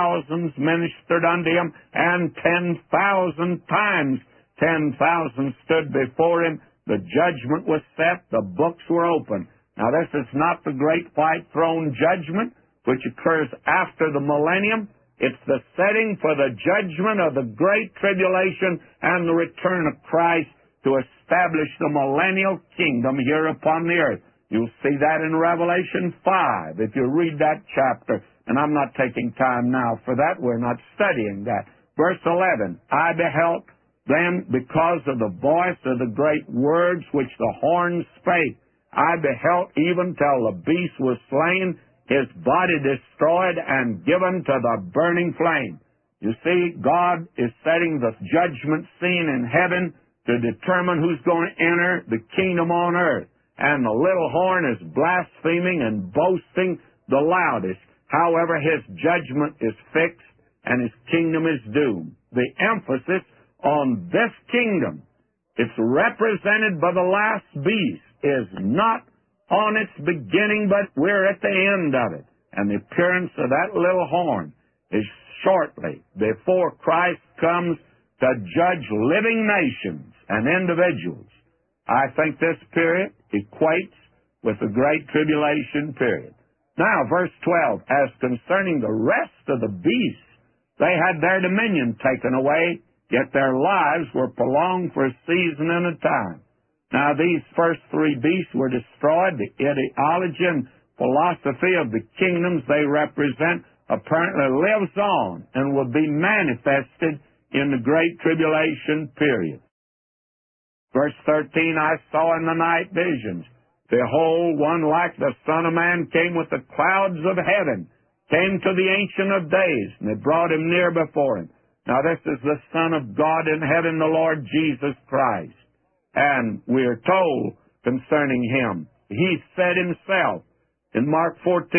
ministered unto him, and 10,000 times 10,000 stood before him. The judgment was set, the books were opened. Now this is not the great white throne judgment, which occurs after the millennium. It's the setting for the judgment of the great tribulation and the return of Christ to establish the millennial kingdom here upon the earth. You'll see that in Revelation 5 if you read that chapter. And I'm not taking time now for that. We're not studying that. Verse 11, I beheld them because of the voice of the great words which the horn spake. I beheld even till the beast was slain, his body destroyed and given to the burning flame. You see, God is setting the judgment scene in heaven to determine who's going to enter the kingdom on earth. And the little horn is blaspheming and boasting the loudest. However, his judgment is fixed and his kingdom is doomed. The emphasis on this kingdom, it's represented by the last beast, is not on its beginning, but we're at the end of it. And the appearance of that little horn is shortly before Christ comes to judge living nations and individuals. I think this period equates with the Great Tribulation period. Now, verse 12, as concerning the rest of the beasts, they had their dominion taken away, yet their lives were prolonged for a season and a time. Now, these first 3 beasts were destroyed. The ideology and philosophy of the kingdoms they represent apparently lives on and will be manifested in the Great Tribulation period. Verse 13, I saw in the night visions. Behold, one like the Son of Man came with the clouds of heaven, came to the Ancient of Days, and they brought him near before him. Now, this is the Son of God in heaven, the Lord Jesus Christ. And we are told concerning him, he said himself in Mark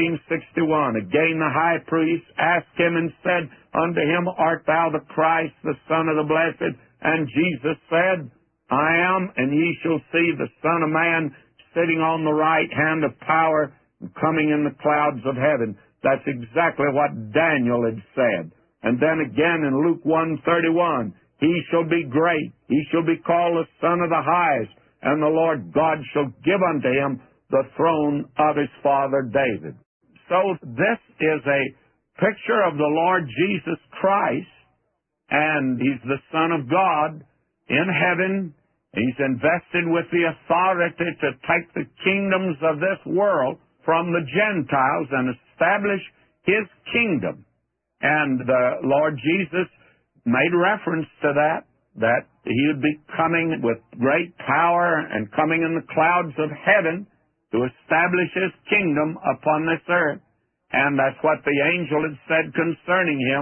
14:61, again the high priest asked him and said unto him, Art thou the Christ, the Son of the Blessed? And Jesus said, I am, and ye shall see the Son of Man sitting on the right hand of power and coming in the clouds of heaven. That's exactly what Daniel had said. And then again in Luke 1:31, he shall be great, he shall be called the Son of the Highest, and the Lord God shall give unto him the throne of his father David. So this is a picture of the Lord Jesus Christ, and he's the Son of God in heaven. He's invested with the authority to take the kingdoms of this world from the Gentiles and establish his kingdom. And the Lord Jesus made reference to that he would be coming with great power and coming in the clouds of heaven to establish his kingdom upon this earth. And that's what the angel had said concerning him,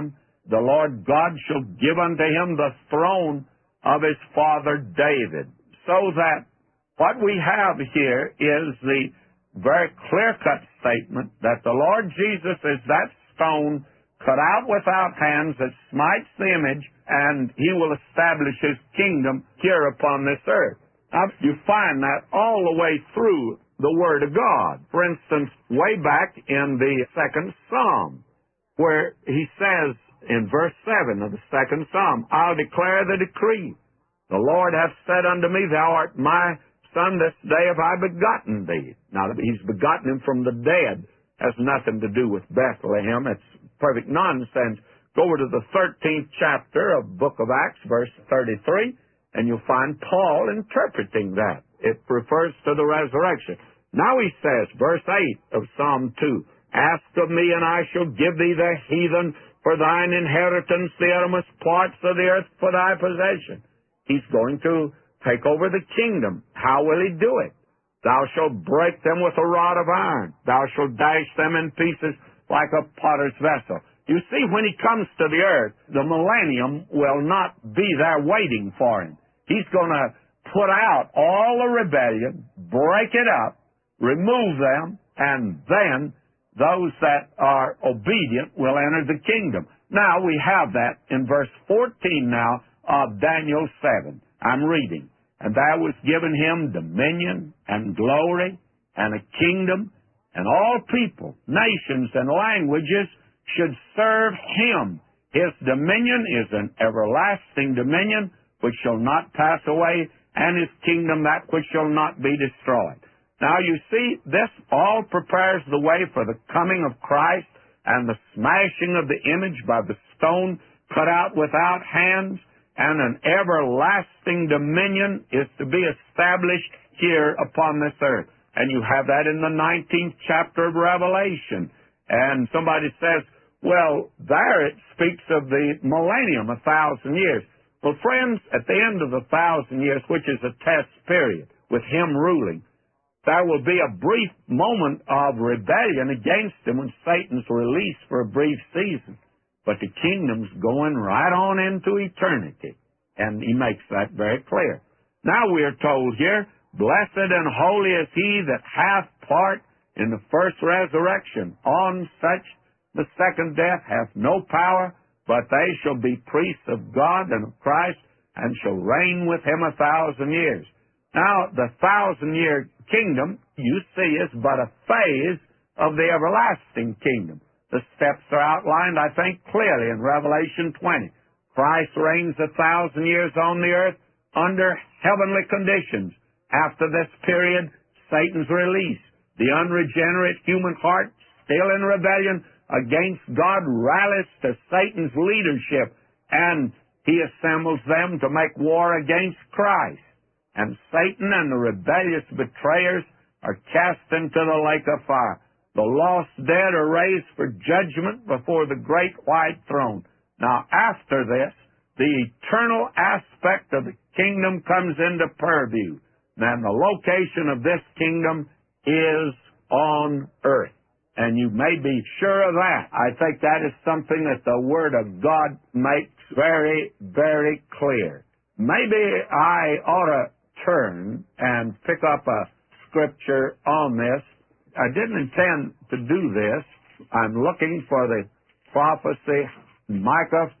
the Lord God shall give unto him the throne of his father David. So that what we have here is the very clear-cut statement that the Lord Jesus is that stone cut out without hands that smites the image, and he will establish his kingdom here upon this earth. Now, you find that all the way through the Word of God. For instance, way back in the second Psalm, where he says in verse 7 of the second Psalm, I'll declare the decree. The Lord hath said unto me, Thou art my son, this day have I begotten thee. Now, he's begotten him from the dead. Has nothing to do with Bethlehem. It's perfect nonsense. Go over to the 13th chapter of Book of Acts, verse 33, and you'll find Paul interpreting that. It refers to the resurrection. Now he says, verse 8 of Psalm 2, Ask of me, and I shall give thee the heathen for thine inheritance, the uttermost parts of the earth for thy possession. He's going to take over the kingdom. How will he do it? Thou shalt break them with a rod of iron. Thou shalt dash them in pieces like a potter's vessel. You see, when he comes to the earth, the millennium will not be there waiting for him. He's going to put out all the rebellion, break it up, remove them, and then those that are obedient will enter the kingdom. Now, we have that in verse 14 now of Daniel 7. I'm reading. And there was given him dominion and glory and a kingdom, and all people, nations, and languages should serve him. His dominion is an everlasting dominion which shall not pass away, and his kingdom that which shall not be destroyed. Now you see, this all prepares the way for the coming of Christ and the smashing of the image by the stone cut out without hands, and an everlasting dominion is to be established here upon this earth. And you have that in the 19th chapter of Revelation. And somebody says, well, there it speaks of the millennium, 1,000 years. Well, friends, at the end of the 1,000 years, which is a test period, with him ruling, there will be a brief moment of rebellion against him when Satan's released for a brief season. But the kingdom's going right on into eternity. And he makes that very clear. Now we are told here, Blessed and holy is he that hath part in the first resurrection. On such the second death hath no power, but they shall be priests of God and of Christ, and shall reign with him 1,000 years. Now, the 1,000-year kingdom, you see, is but a phase of the everlasting kingdom. The steps are outlined, I think, clearly in Revelation 20. Christ reigns 1,000 years on the earth under heavenly conditions. After this period, Satan's released. The unregenerate human heart, still in rebellion against God, rallies to Satan's leadership, and he assembles them to make war against Christ. And Satan and the rebellious betrayers are cast into the lake of fire. The lost dead are raised for judgment before the great white throne. Now, after this, the eternal aspect of the kingdom comes into purview. And the location of this kingdom is on earth. And you may be sure of that. I think that is something that the Word of God makes very, very clear. Maybe I ought to turn and pick up a scripture on this. I didn't intend to do this. I'm looking for the prophecy, Micah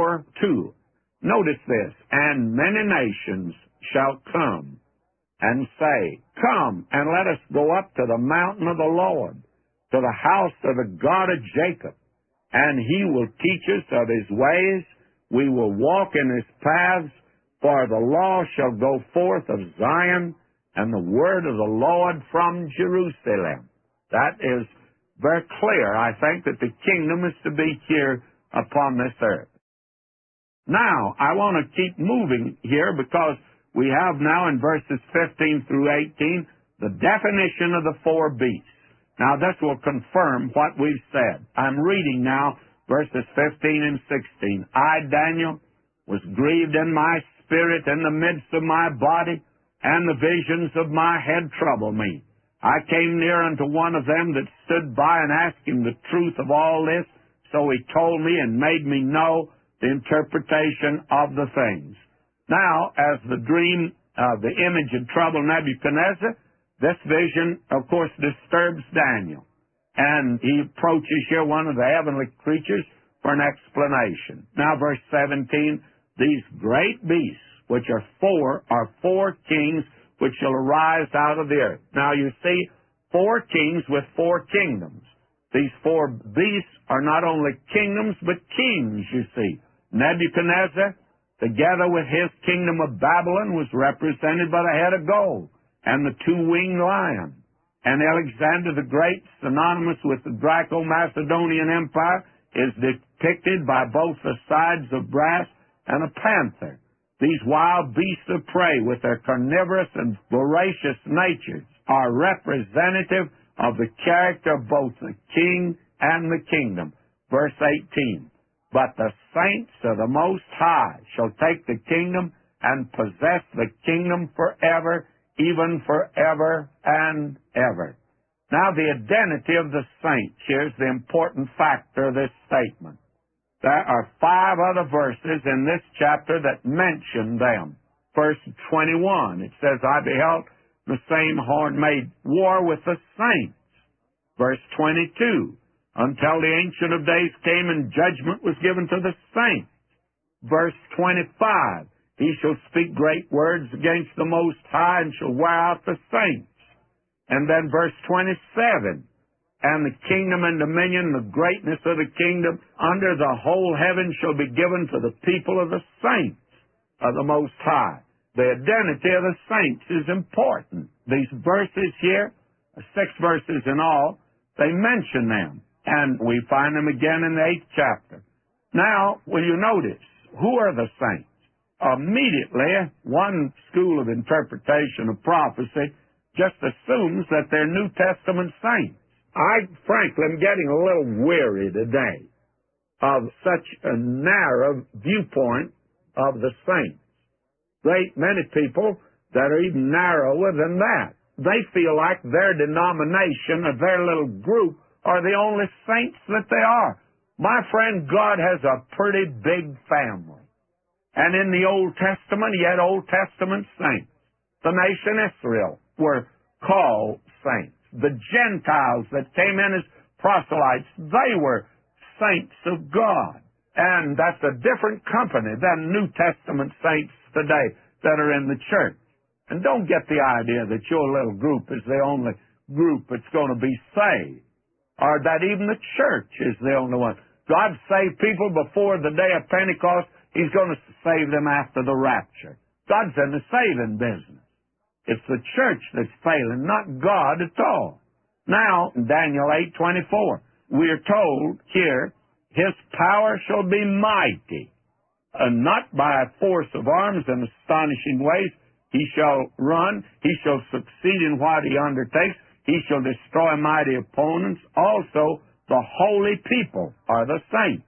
4:2. Notice this, and many nations shall come and say, Come, and let us go up to the mountain of the Lord, to the house of the God of Jacob, and he will teach us of his ways. We will walk in his paths, for the law shall go forth of Zion, and the word of the Lord from Jerusalem. That is very clear, I think, that the kingdom is to be here upon this earth. Now, I want to keep moving here because we have now in verses 15 through 18 the definition of the four beasts. Now, this will confirm what we've said. I'm reading now verses 15 and 16. I, Daniel, was grieved in my spirit in the midst of my body, and the visions of my head troubled me. I came near unto one of them that stood by and asked him the truth of all this, So he told me and made me know the interpretation of the things. Now, as the dream, the image of trouble Nebuchadnezzar, this vision, of course, disturbs Daniel. And he approaches here one of the heavenly creatures for an explanation. Now, verse 17, these great beasts, which are four kings which shall arise out of the earth. Now, you see, 4 kings with 4 kingdoms. These 4 beasts are not only kingdoms, but kings, you see. Nebuchadnezzar, together with his kingdom of Babylon, was represented by the head of gold and the 2-winged lion. And Alexander the Great, synonymous with the Draco-Macedonian Empire, is depicted by both the sides of brass and a panther. These wild beasts of prey, with their carnivorous and voracious natures, are representative of the character of both the king and the kingdom. Verse 18, but the saints of the Most High shall take the kingdom and possess the kingdom forever, even forever and ever. Now, the identity of the saints, here's the important factor of this statement. There are 5 other verses in this chapter that mention them. Verse 21, it says, I beheld the same horn made war with the saints. Verse 22, until the Ancient of Days came and judgment was given to the saints. Verse 25, he shall speak great words against the Most High and shall wear out the saints. And then verse 27, and the kingdom and dominion, the greatness of the kingdom under the whole heaven shall be given to the people of the saints of the Most High. The identity of the saints is important. These verses here, 6 verses in all, they mention them. And we find them again in the 8th chapter. Now, will you notice, who are the saints? Immediately, one school of interpretation of prophecy just assumes that they're New Testament saints. I, frankly, am getting a little weary today of such a narrow viewpoint of the saints. Great many people that are even narrower than that. They feel like their denomination or their little group are the only saints that they are. My friend, God has a pretty big family. And in the Old Testament, he had Old Testament saints. The nation Israel were called saints. The Gentiles that came in as proselytes, they were saints of God. And that's a different company than New Testament saints today that are in the church. And don't get the idea that your little group is the only group that's going to be saved, or that even the church is the only one. God saved people before the day of Pentecost. He's going to save them after the rapture. God's in the saving business. It's the church that's failing, not God at all. Now, in Daniel 8:24, we are told here, his power shall be mighty, and not by a force of arms and astonishing ways. He shall run, he shall succeed in what he undertakes, he shall destroy mighty opponents. Also, the holy people are the saints.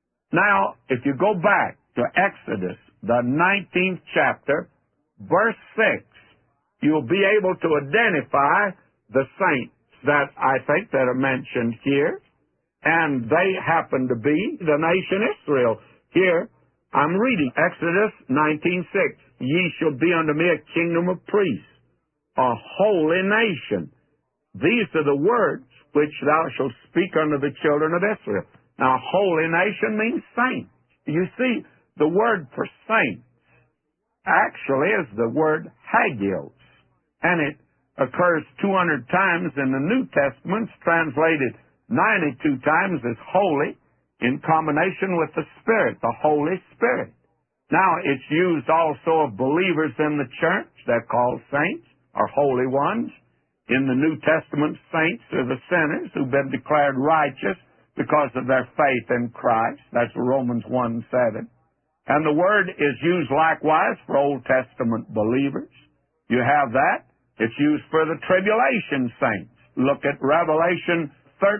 Now, if you go back to Exodus, the 19th chapter, verse 6, you'll be able to identify the saints that I think that are mentioned here, and they happen to be the nation Israel. Here, I'm reading Exodus 19:6. Ye shall be unto me a kingdom of priests, a holy nation. These are the words which thou shalt speak unto the children of Israel. Now, holy nation means saints. You see, the word for saints actually is the word hagios, and it occurs 200 times in the New Testament, translated 92 times as holy, in combination with the Spirit, the Holy Spirit. Now, it's used also of believers in the church. They're called saints, or holy ones. In the New Testament, saints are the sinners who've been declared righteous because of their faith in Christ. That's Romans 1:7. And the word is used likewise for Old Testament believers. You have that. It's used for the tribulation saints. Look at Revelation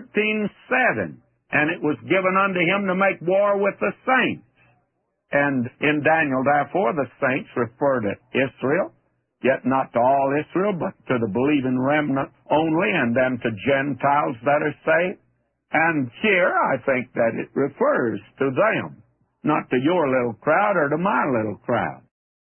13:7. And it was given unto him to make war with the saints. And in Daniel, therefore, the saints refer to Israel, yet not to all Israel, but to the believing remnant only, and then to Gentiles that are saved. And here I think that it refers to them, not to your little crowd or to my little crowd.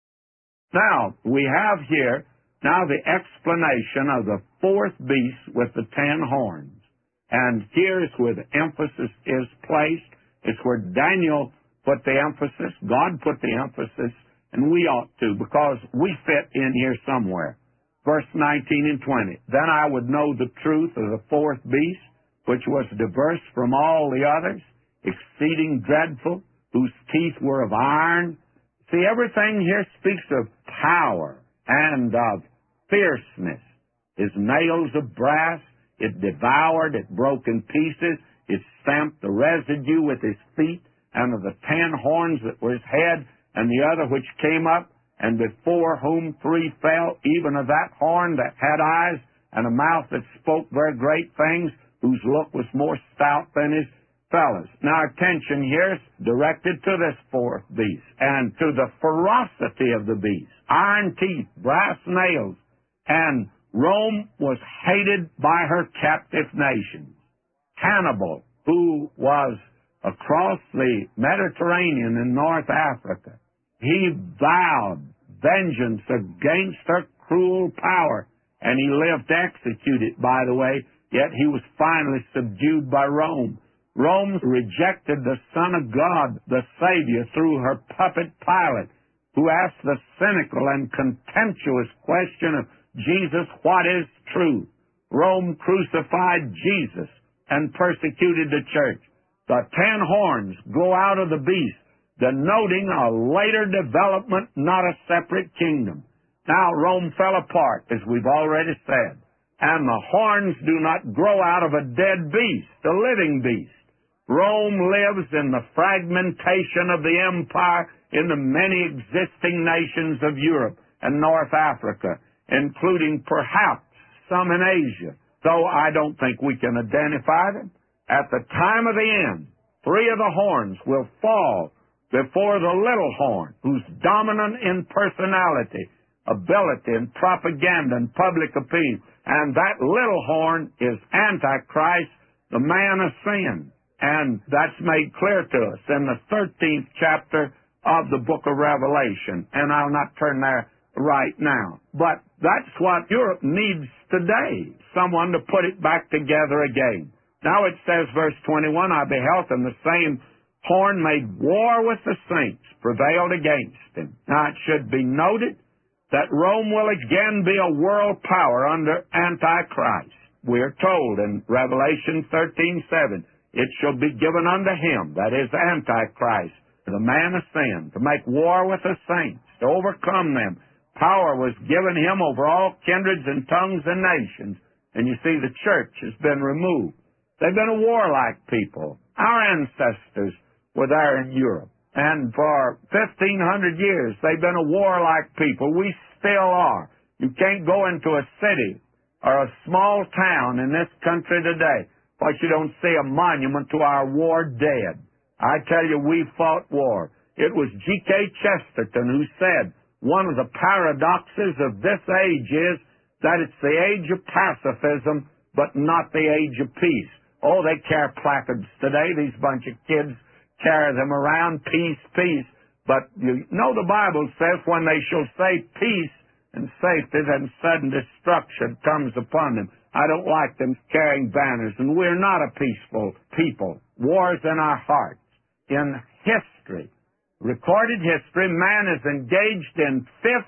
Now, we have here now the explanation of the fourth beast with the 10 horns. And here is where the emphasis is placed. It's where Daniel put the emphasis, God put the emphasis, and we ought to, because we fit in here somewhere. Verse 19 and 20. Then I would know the truth of the fourth beast, which was diverse from all the others, exceeding dreadful, whose teeth were of iron. See, everything here speaks of power and of fierceness. His nails of brass, it devoured, it broke in pieces, it stamped the residue with his feet, and of the 10 horns that were his head, and the other which came up, and before whom 3 fell, even of that horn that had eyes, and a mouth that spoke very great things, whose look was more stout than his fellows. Now, attention here is directed to this fourth beast, and to the ferocity of the beast. Iron teeth, brass nails, and Rome was hated by her captive nations. Hannibal, who was across the Mediterranean in North Africa, he vowed vengeance against her cruel power, and he lived to execute it, by the way, yet he was finally subdued by Rome. Rome rejected the Son of God, the Savior, through her puppet Pilate, who asked the cynical and contemptuous question of Jesus, what is truth? Rome crucified Jesus and persecuted the church. The 10 horns go out of the beast, denoting a later development, not a separate kingdom. Now, Rome fell apart, as we've already said, and the horns do not grow out of a dead beast, a living beast. Rome lives in the fragmentation of the empire in the many existing nations of Europe and North Africa, including perhaps some in Asia, though I don't think we can identify them. At the time of the end, 3 of the horns will fall before the little horn, who's dominant in personality, ability, and propaganda and public appeal. And that little horn is Antichrist, the man of sin. And that's made clear to us in the 13th chapter of the book of Revelation. And I'll not turn there right now. But that's what Europe needs today, someone to put it back together again. Now it says, verse 21, I beheld, and the same horn made war with the saints, prevailed against him. Now it should be noted that Rome will again be a world power under Antichrist. We are told in Revelation 13:7, it shall be given unto him, that is Antichrist, the man of sin, to make war with the saints, to overcome them. Power was given him over all kindreds and tongues and nations. And you see, the church has been removed. They've been a warlike people. Our ancestors were there in Europe. And for 1,500 years, they've been a warlike people. We still are. You can't go into a city or a small town in this country today, but you don't see a monument to our war dead. I tell you, we fought war. It was G.K. Chesterton who said, one of the paradoxes of this age is that it's the age of pacifism, but not the age of peace. Oh, they carry placards today. These bunch of kids carry them around, peace, peace. But you know the Bible says when they shall say peace and safety, then sudden destruction comes upon them. I don't like them carrying banners, and we're not a peaceful people. War's in our hearts. In history, recorded history, man is engaged in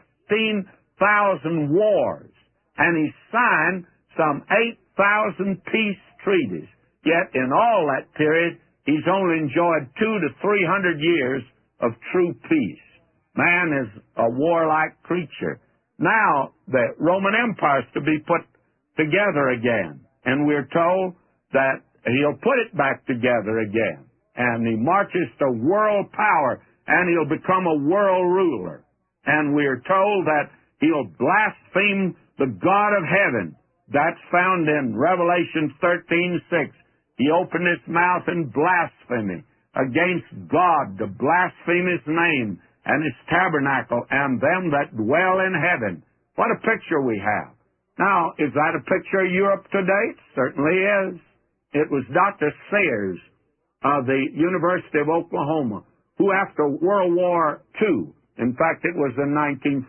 15,000 wars, and he signed some 8,000 peace treaties. Yet in all that period, he's only enjoyed 200 to 300 years of true peace. Man is a warlike creature. Now, the Roman Empire is to be put together again, and we're told that he'll put it back together again, and he marches to world power, and he'll become a world ruler. And we're told that he'll blaspheme the God of heaven. That's found in Revelation 13:6. He opened his mouth in blasphemy against God, to blaspheme his name and his tabernacle and them that dwell in heaven. What a picture we have. Now, is that a picture of Europe today? It certainly is. It was Dr. Sayers of the University of Oklahoma, who after World War II, in fact it was in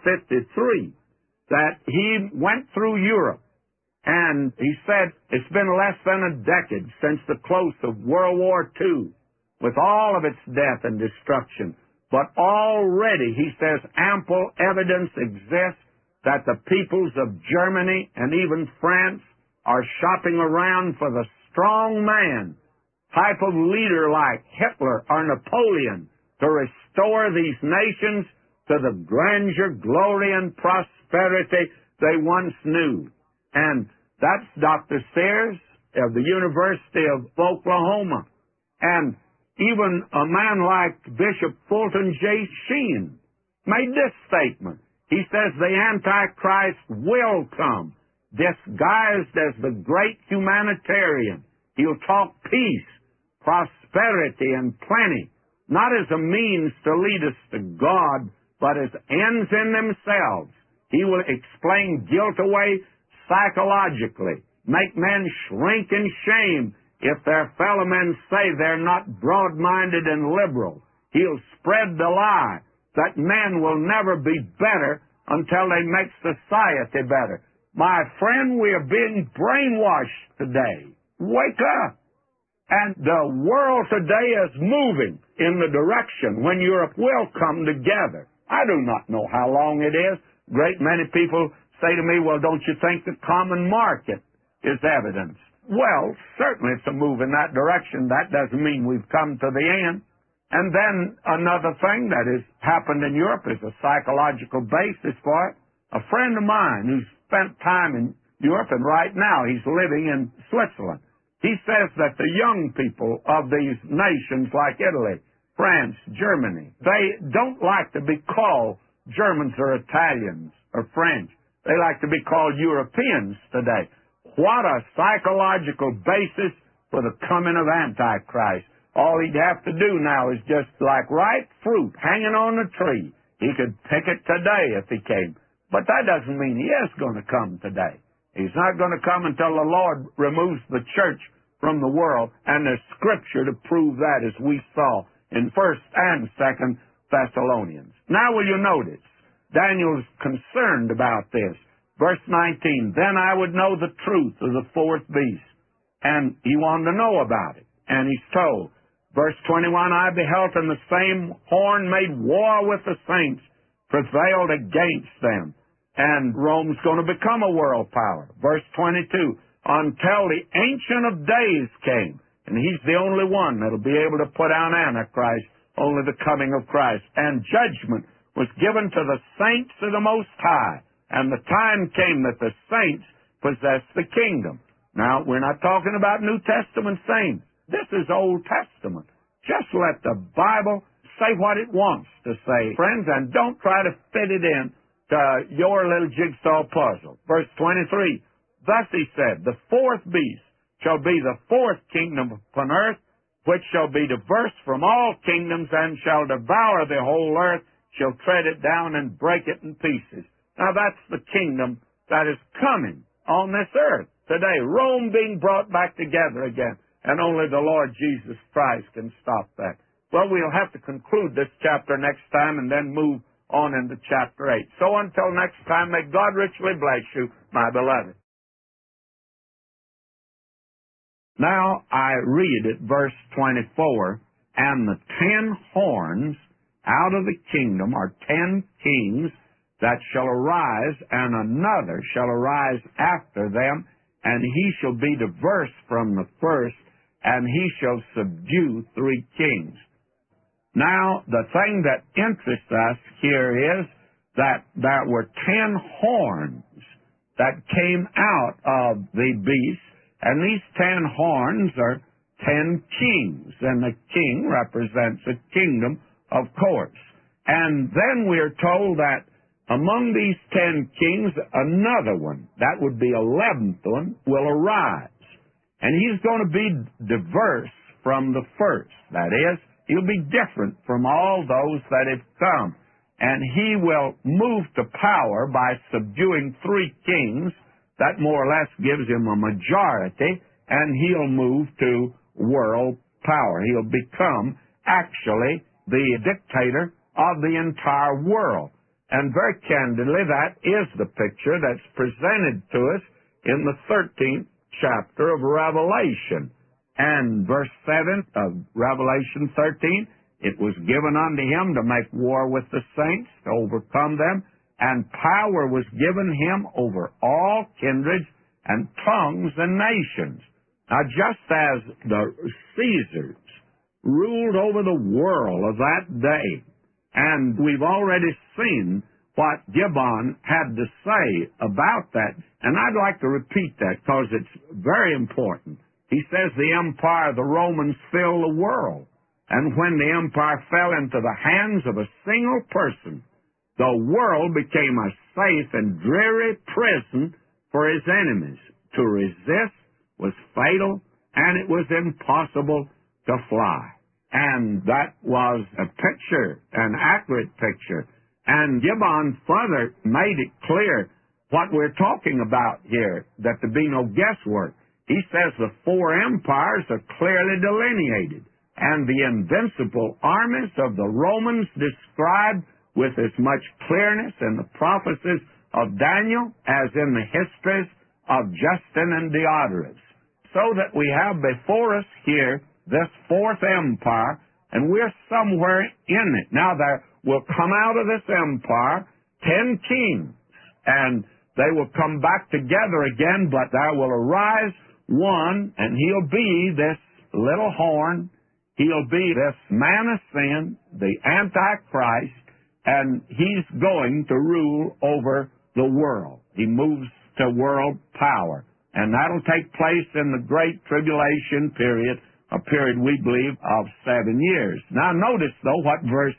1953, that he went through Europe, and he said it's been less than a decade since the close of World War II, with all of its death and destruction. But already, he says, ample evidence exists that the peoples of Germany and even France are shopping around for the strong man, type of leader like Hitler or Napoleon, to restore these nations to the grandeur, glory, and prosperity they once knew. And that's Dr. Sayers of the University of Oklahoma. And even a man like Bishop Fulton J. Sheen made this statement. He says the Antichrist will come, disguised as the great humanitarian. He'll talk peace, prosperity, and plenty, not as a means to lead us to God, but as ends in themselves. He will explain guilt away psychologically, make men shrink in shame if their fellow men say they're not broad-minded and liberal. He'll spread the lie that men will never be better until they make society better. My friend, we are being brainwashed today. Wake up! And the world today is moving in the direction when Europe will come together. I do not know how long it is. Great many people say to me, well, don't you think the common market is evidence? Well, certainly it's a move in that direction. That doesn't mean we've come to the end. And then another thing that has happened in Europe is a psychological basis for it. A friend of mine who's spent time in Europe, and right now he's living in Switzerland, he says that the young people of these nations like Italy, France, Germany, they don't like to be called Germans or Italians or French. They like to be called Europeans today. What a psychological basis for the coming of Antichrist. All he'd have to do now is just like ripe fruit hanging on a tree. He could pick it today if he came. But that doesn't mean he is going to come today. He's not going to come until the Lord removes the church from the world, and there's Scripture to prove that, as we saw in 1st and 2nd Thessalonians. Now will you notice, Daniel's concerned about this. Verse 19, then I would know the truth of the fourth beast. And he wanted to know about it. And he's told. Verse 21, I beheld, and the same horn made war with the saints, prevailed against them. And Rome's going to become a world power. Verse 22, until the Ancient of Days came. And he's the only one that'll be able to put out Antichrist, only the coming of Christ. And judgment was given to the saints of the Most High. And the time came that the saints possessed the kingdom. Now, we're not talking about New Testament saints. This is Old Testament. Just let the Bible say what it wants to say, friends, and don't try to fit it in to your little jigsaw puzzle. Verse 23, thus he said, the fourth beast shall be the fourth kingdom upon earth, which shall be diverse from all kingdoms, and shall devour the whole earth, shall tread it down and break it in pieces. Now that's the kingdom that is coming on this earth today. Rome being brought back together again. And only the Lord Jesus Christ can stop that. Well, we'll have to conclude this chapter next time and then move on into chapter 8. So until next time, may God richly bless you, my beloved. Now I read at verse 24, and the 10 horns out of the kingdom are 10 kings that shall arise, and another shall arise after them, and he shall be diverse from the first, and he shall subdue 3 kings. Now, the thing that interests us here is that there were 10 horns that came out of the beast, and these 10 horns are 10 kings, and the king represents a kingdom, of course. And then we're told that among these 10 kings, another one, that would be 11th one, will arise. And he's going to be diverse from the first. That is, he'll be different from all those that have come. And he will move to power by subduing 3 kings. That more or less gives him a majority. and he'll move to world power. He'll become actually the dictator of the entire world. And very candidly, that is the picture that's presented to us in the 13th chapter of Revelation. And verse 7 of Revelation 13, it was given unto him to make war with the saints, to overcome them, and power was given him over all kindreds and tongues and nations. Now, just as the Caesars ruled over the world of that day, and we've already seen what Gibbon had to say about that, and I'd like to repeat that because it's very important. He says the empire of the Romans filled the world, and when the empire fell into the hands of a single person, the world became a safe and dreary prison for his enemies. To resist was fatal, and it was impossible to fly. And that was a picture, an accurate picture. And Gibbon further made it clear what we're talking about here, that there be no guesswork. He says the four empires are clearly delineated, and the invincible armies of the Romans described with as much clearness in the prophecies of Daniel as in the histories of Justin and Diodorus. So that we have before us here this fourth empire, and we're somewhere in it. Now there will come out of this empire 10 kings, and they will come back together again, but there will arise one, and he'll be this little horn. He'll be this man of sin, the Antichrist, and he's going to rule over the world. He moves to world power, and that'll take place in the Great Tribulation period, a period we believe of 7 years. Now notice, though, what verse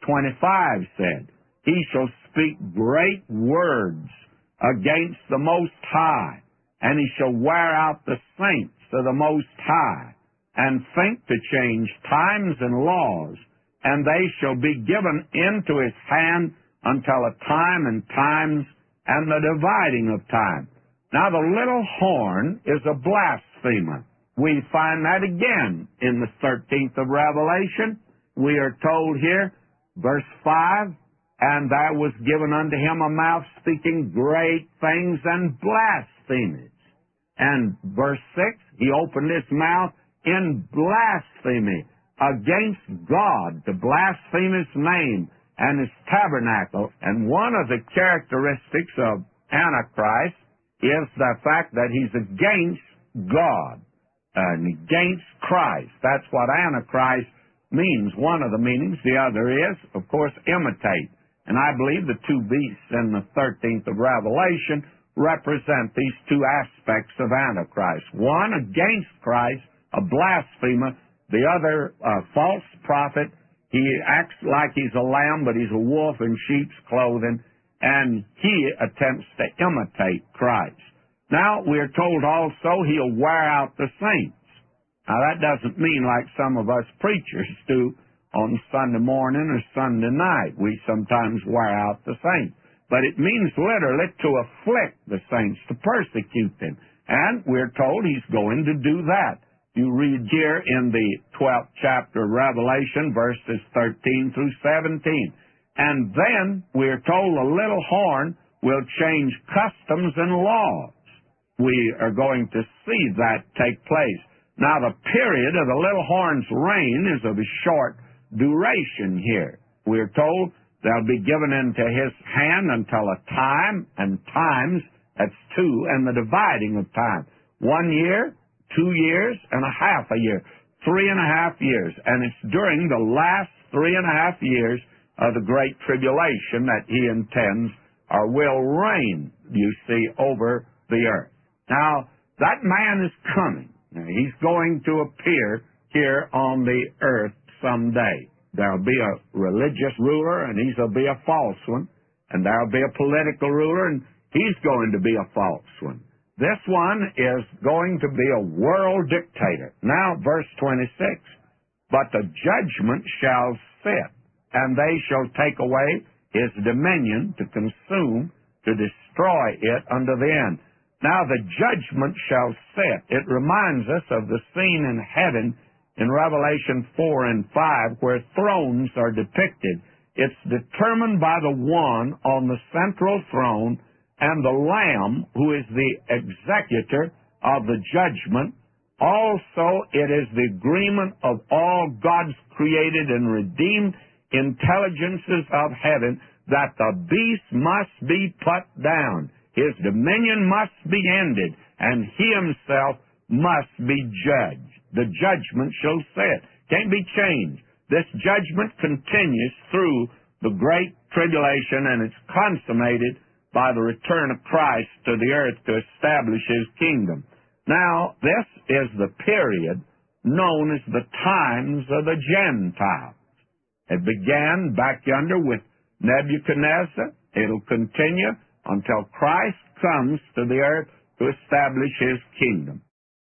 25 said. He shall speak great words against the Most High, and he shall wear out the saints of the Most High, and think to change times and laws, and they shall be given into his hand until a time and times and the dividing of time. Now the little horn is a blasphemer. We find that again in the 13th of Revelation. We are told here, verse 5, and there was given unto him a mouth speaking great things and blasphemies. And verse 6, he opened his mouth in blasphemy against God, to blaspheme his name and his tabernacle. And one of the characteristics of Antichrist is the fact that he's against God and against Christ. That's what Antichrist means. One of the meanings. The other is, of course, imitate. And I believe the two beasts in the 13th of Revelation represent these two aspects of Antichrist. One against Christ, a blasphemer. The other, a false prophet. He acts like he's a lamb, but he's a wolf in sheep's clothing, and he attempts to imitate Christ. Now, we're told also he'll wear out the saints. Now, that doesn't mean like some of us preachers do on Sunday morning or Sunday night. We sometimes wear out the saints. But it means literally to afflict the saints, to persecute them. And we're told he's going to do that. You read here in the 12th chapter of Revelation, verses 13 through 17. And then we're told the little horn will change customs and laws. We are going to see that take place. Now, the period of the little horn's reign is of a short duration here. We're told they'll be given into his hand until a time and times, that's two, and the dividing of time. 1 year, 2 years, and a half a year. 3.5 years. And it's during the last 3.5 years of the Great Tribulation that he intends or will reign, you see, over the earth. Now, that man is coming. Now, he's going to appear here on the earth someday. There'll be a religious ruler, and he'll be a false one. And there'll be a political ruler, and he's going to be a false one. This one is going to be a world dictator. Now, verse 26, but the judgment shall sit, and they shall take away his dominion to consume, to destroy it unto the end. Now the judgment shall set. It reminds us of the scene in heaven in Revelation 4 and 5 where thrones are depicted. It's determined by the one on the central throne and the Lamb who is the executor of the judgment. Also, it is the agreement of all God's created and redeemed intelligences of heaven that the beast must be put down. His dominion must be ended, and he himself must be judged. The judgment shall set. Can't be changed. This judgment continues through the great tribulation, and it's consummated by the return of Christ to the earth to establish his kingdom. Now, this is the period known as the times of the Gentiles. It began back yonder with Nebuchadnezzar. It'll continue until Christ comes to the earth to establish his kingdom.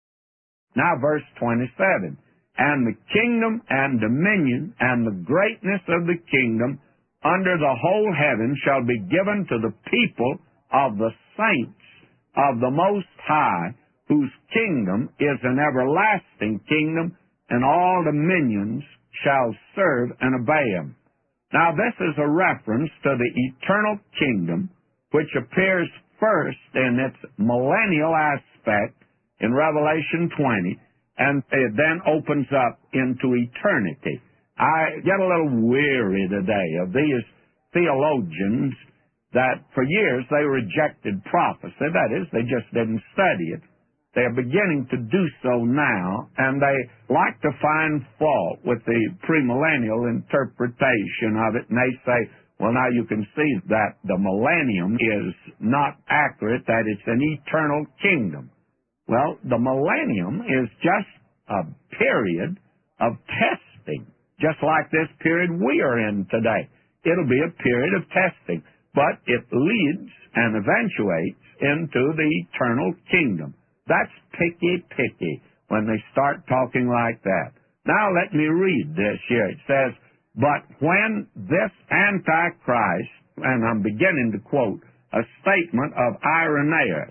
Now, verse 27, and the kingdom and dominion and the greatness of the kingdom under the whole heaven shall be given to the people of the saints of the Most High, whose kingdom is an everlasting kingdom, and all dominions shall serve and obey him. Now, this is a reference to the eternal kingdom, which appears first in its millennial aspect in Revelation 20, and it then opens up into eternity. I get a little weary today of these theologians that for years they rejected prophecy. That is, they just didn't study it. They are beginning to do so now, and they like to find fault with the premillennial interpretation of it, and they say, well, now you can see that the millennium is not accurate, that it's an eternal kingdom. Well, the millennium is just a period of testing, just like this period we are in today. It'll be a period of testing, but it leads and eventuates into the eternal kingdom. That's picky when they start talking like that. Now let me read this here. It says, but when this Antichrist, and I'm beginning to quote a statement of Irenaeus,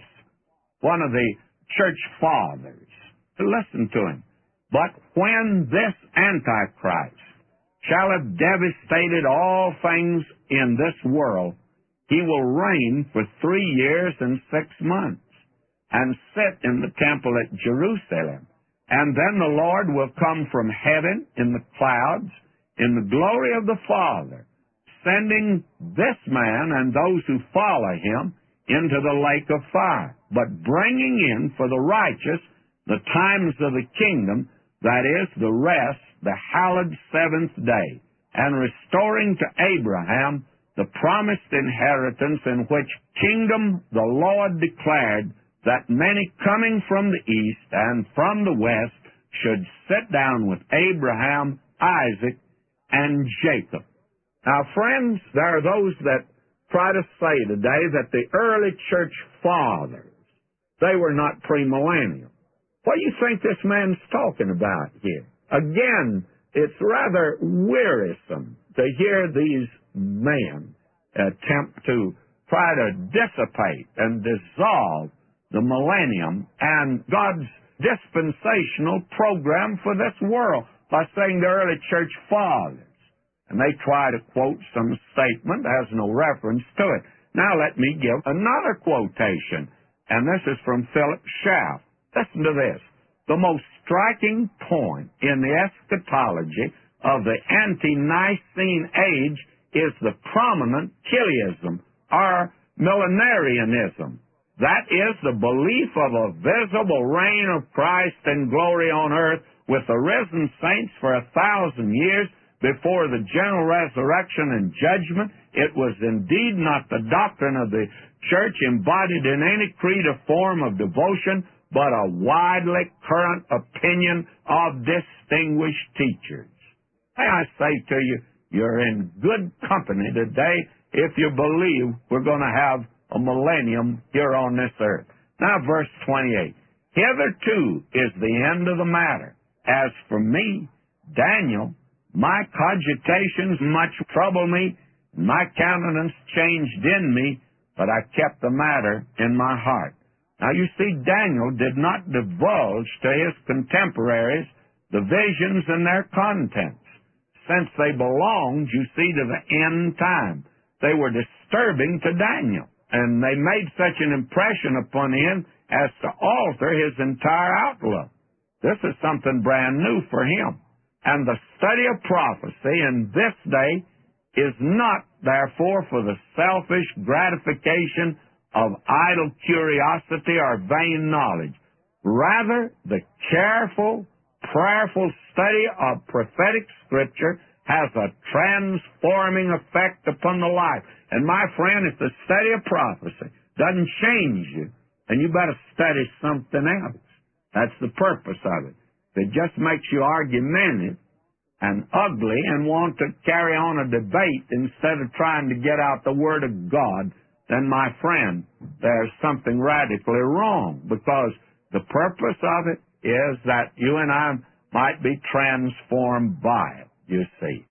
one of the church fathers. Listen to him. But when this Antichrist shall have devastated all things in this world, he will reign for 3 years and 6 months, and sit in the temple at Jerusalem. And then the Lord will come from heaven in the clouds, in the glory of the Father, sending this man and those who follow him into the lake of fire, but bringing in for the righteous the times of the kingdom, that is, the rest, the hallowed seventh day, and restoring to Abraham the promised inheritance, in which kingdom the Lord declared that many coming from the east and from the west should sit down with Abraham, Isaac, and Jacob. Now, friends, there are those that try to say today that the early church fathers, they were not premillennial. What do you think this man's talking about here? Again, it's rather wearisome to hear these men attempt to try to dissipate and dissolve the millennium and God's dispensational program for this world by saying the early church fathers. And they try to quote some statement that has no reference to it. Now let me give another quotation, and this is from Philip Schaff. Listen to this. The most striking point in the eschatology of the ante-Nicene age is the prominent Chiliasm, or millenarianism. That is the belief of a visible reign of Christ in glory on earth with the risen saints for 1,000 years before the general resurrection and judgment. It was indeed not the doctrine of the church embodied in any creed or form of devotion, but a widely current opinion of distinguished teachers. May I say to you, you're in good company today if you believe we're going to have a millennium here on this earth. Now, verse 28. Hitherto is the end of the matter. As for me, Daniel, my cogitations much trouble me, my countenance changed in me, but I kept the matter in my heart. Now, you see, Daniel did not divulge to his contemporaries the visions and their contents, since they belonged, you see, to the end time. They were disturbing to Daniel, and they made such an impression upon him as to alter his entire outlook. This is something brand new for him. And the study of prophecy in this day is not, therefore, for the selfish gratification of idle curiosity or vain knowledge. Rather, the careful, prayerful study of prophetic Scripture has a transforming effect upon the life. And my friend, if the study of prophecy doesn't change you, then you better study something else. That's the purpose of it. If it just makes you argumentative and ugly and want to carry on a debate instead of trying to get out the Word of God, then, my friend, there's something radically wrong, because the purpose of it is that you and I might be transformed by it, you see.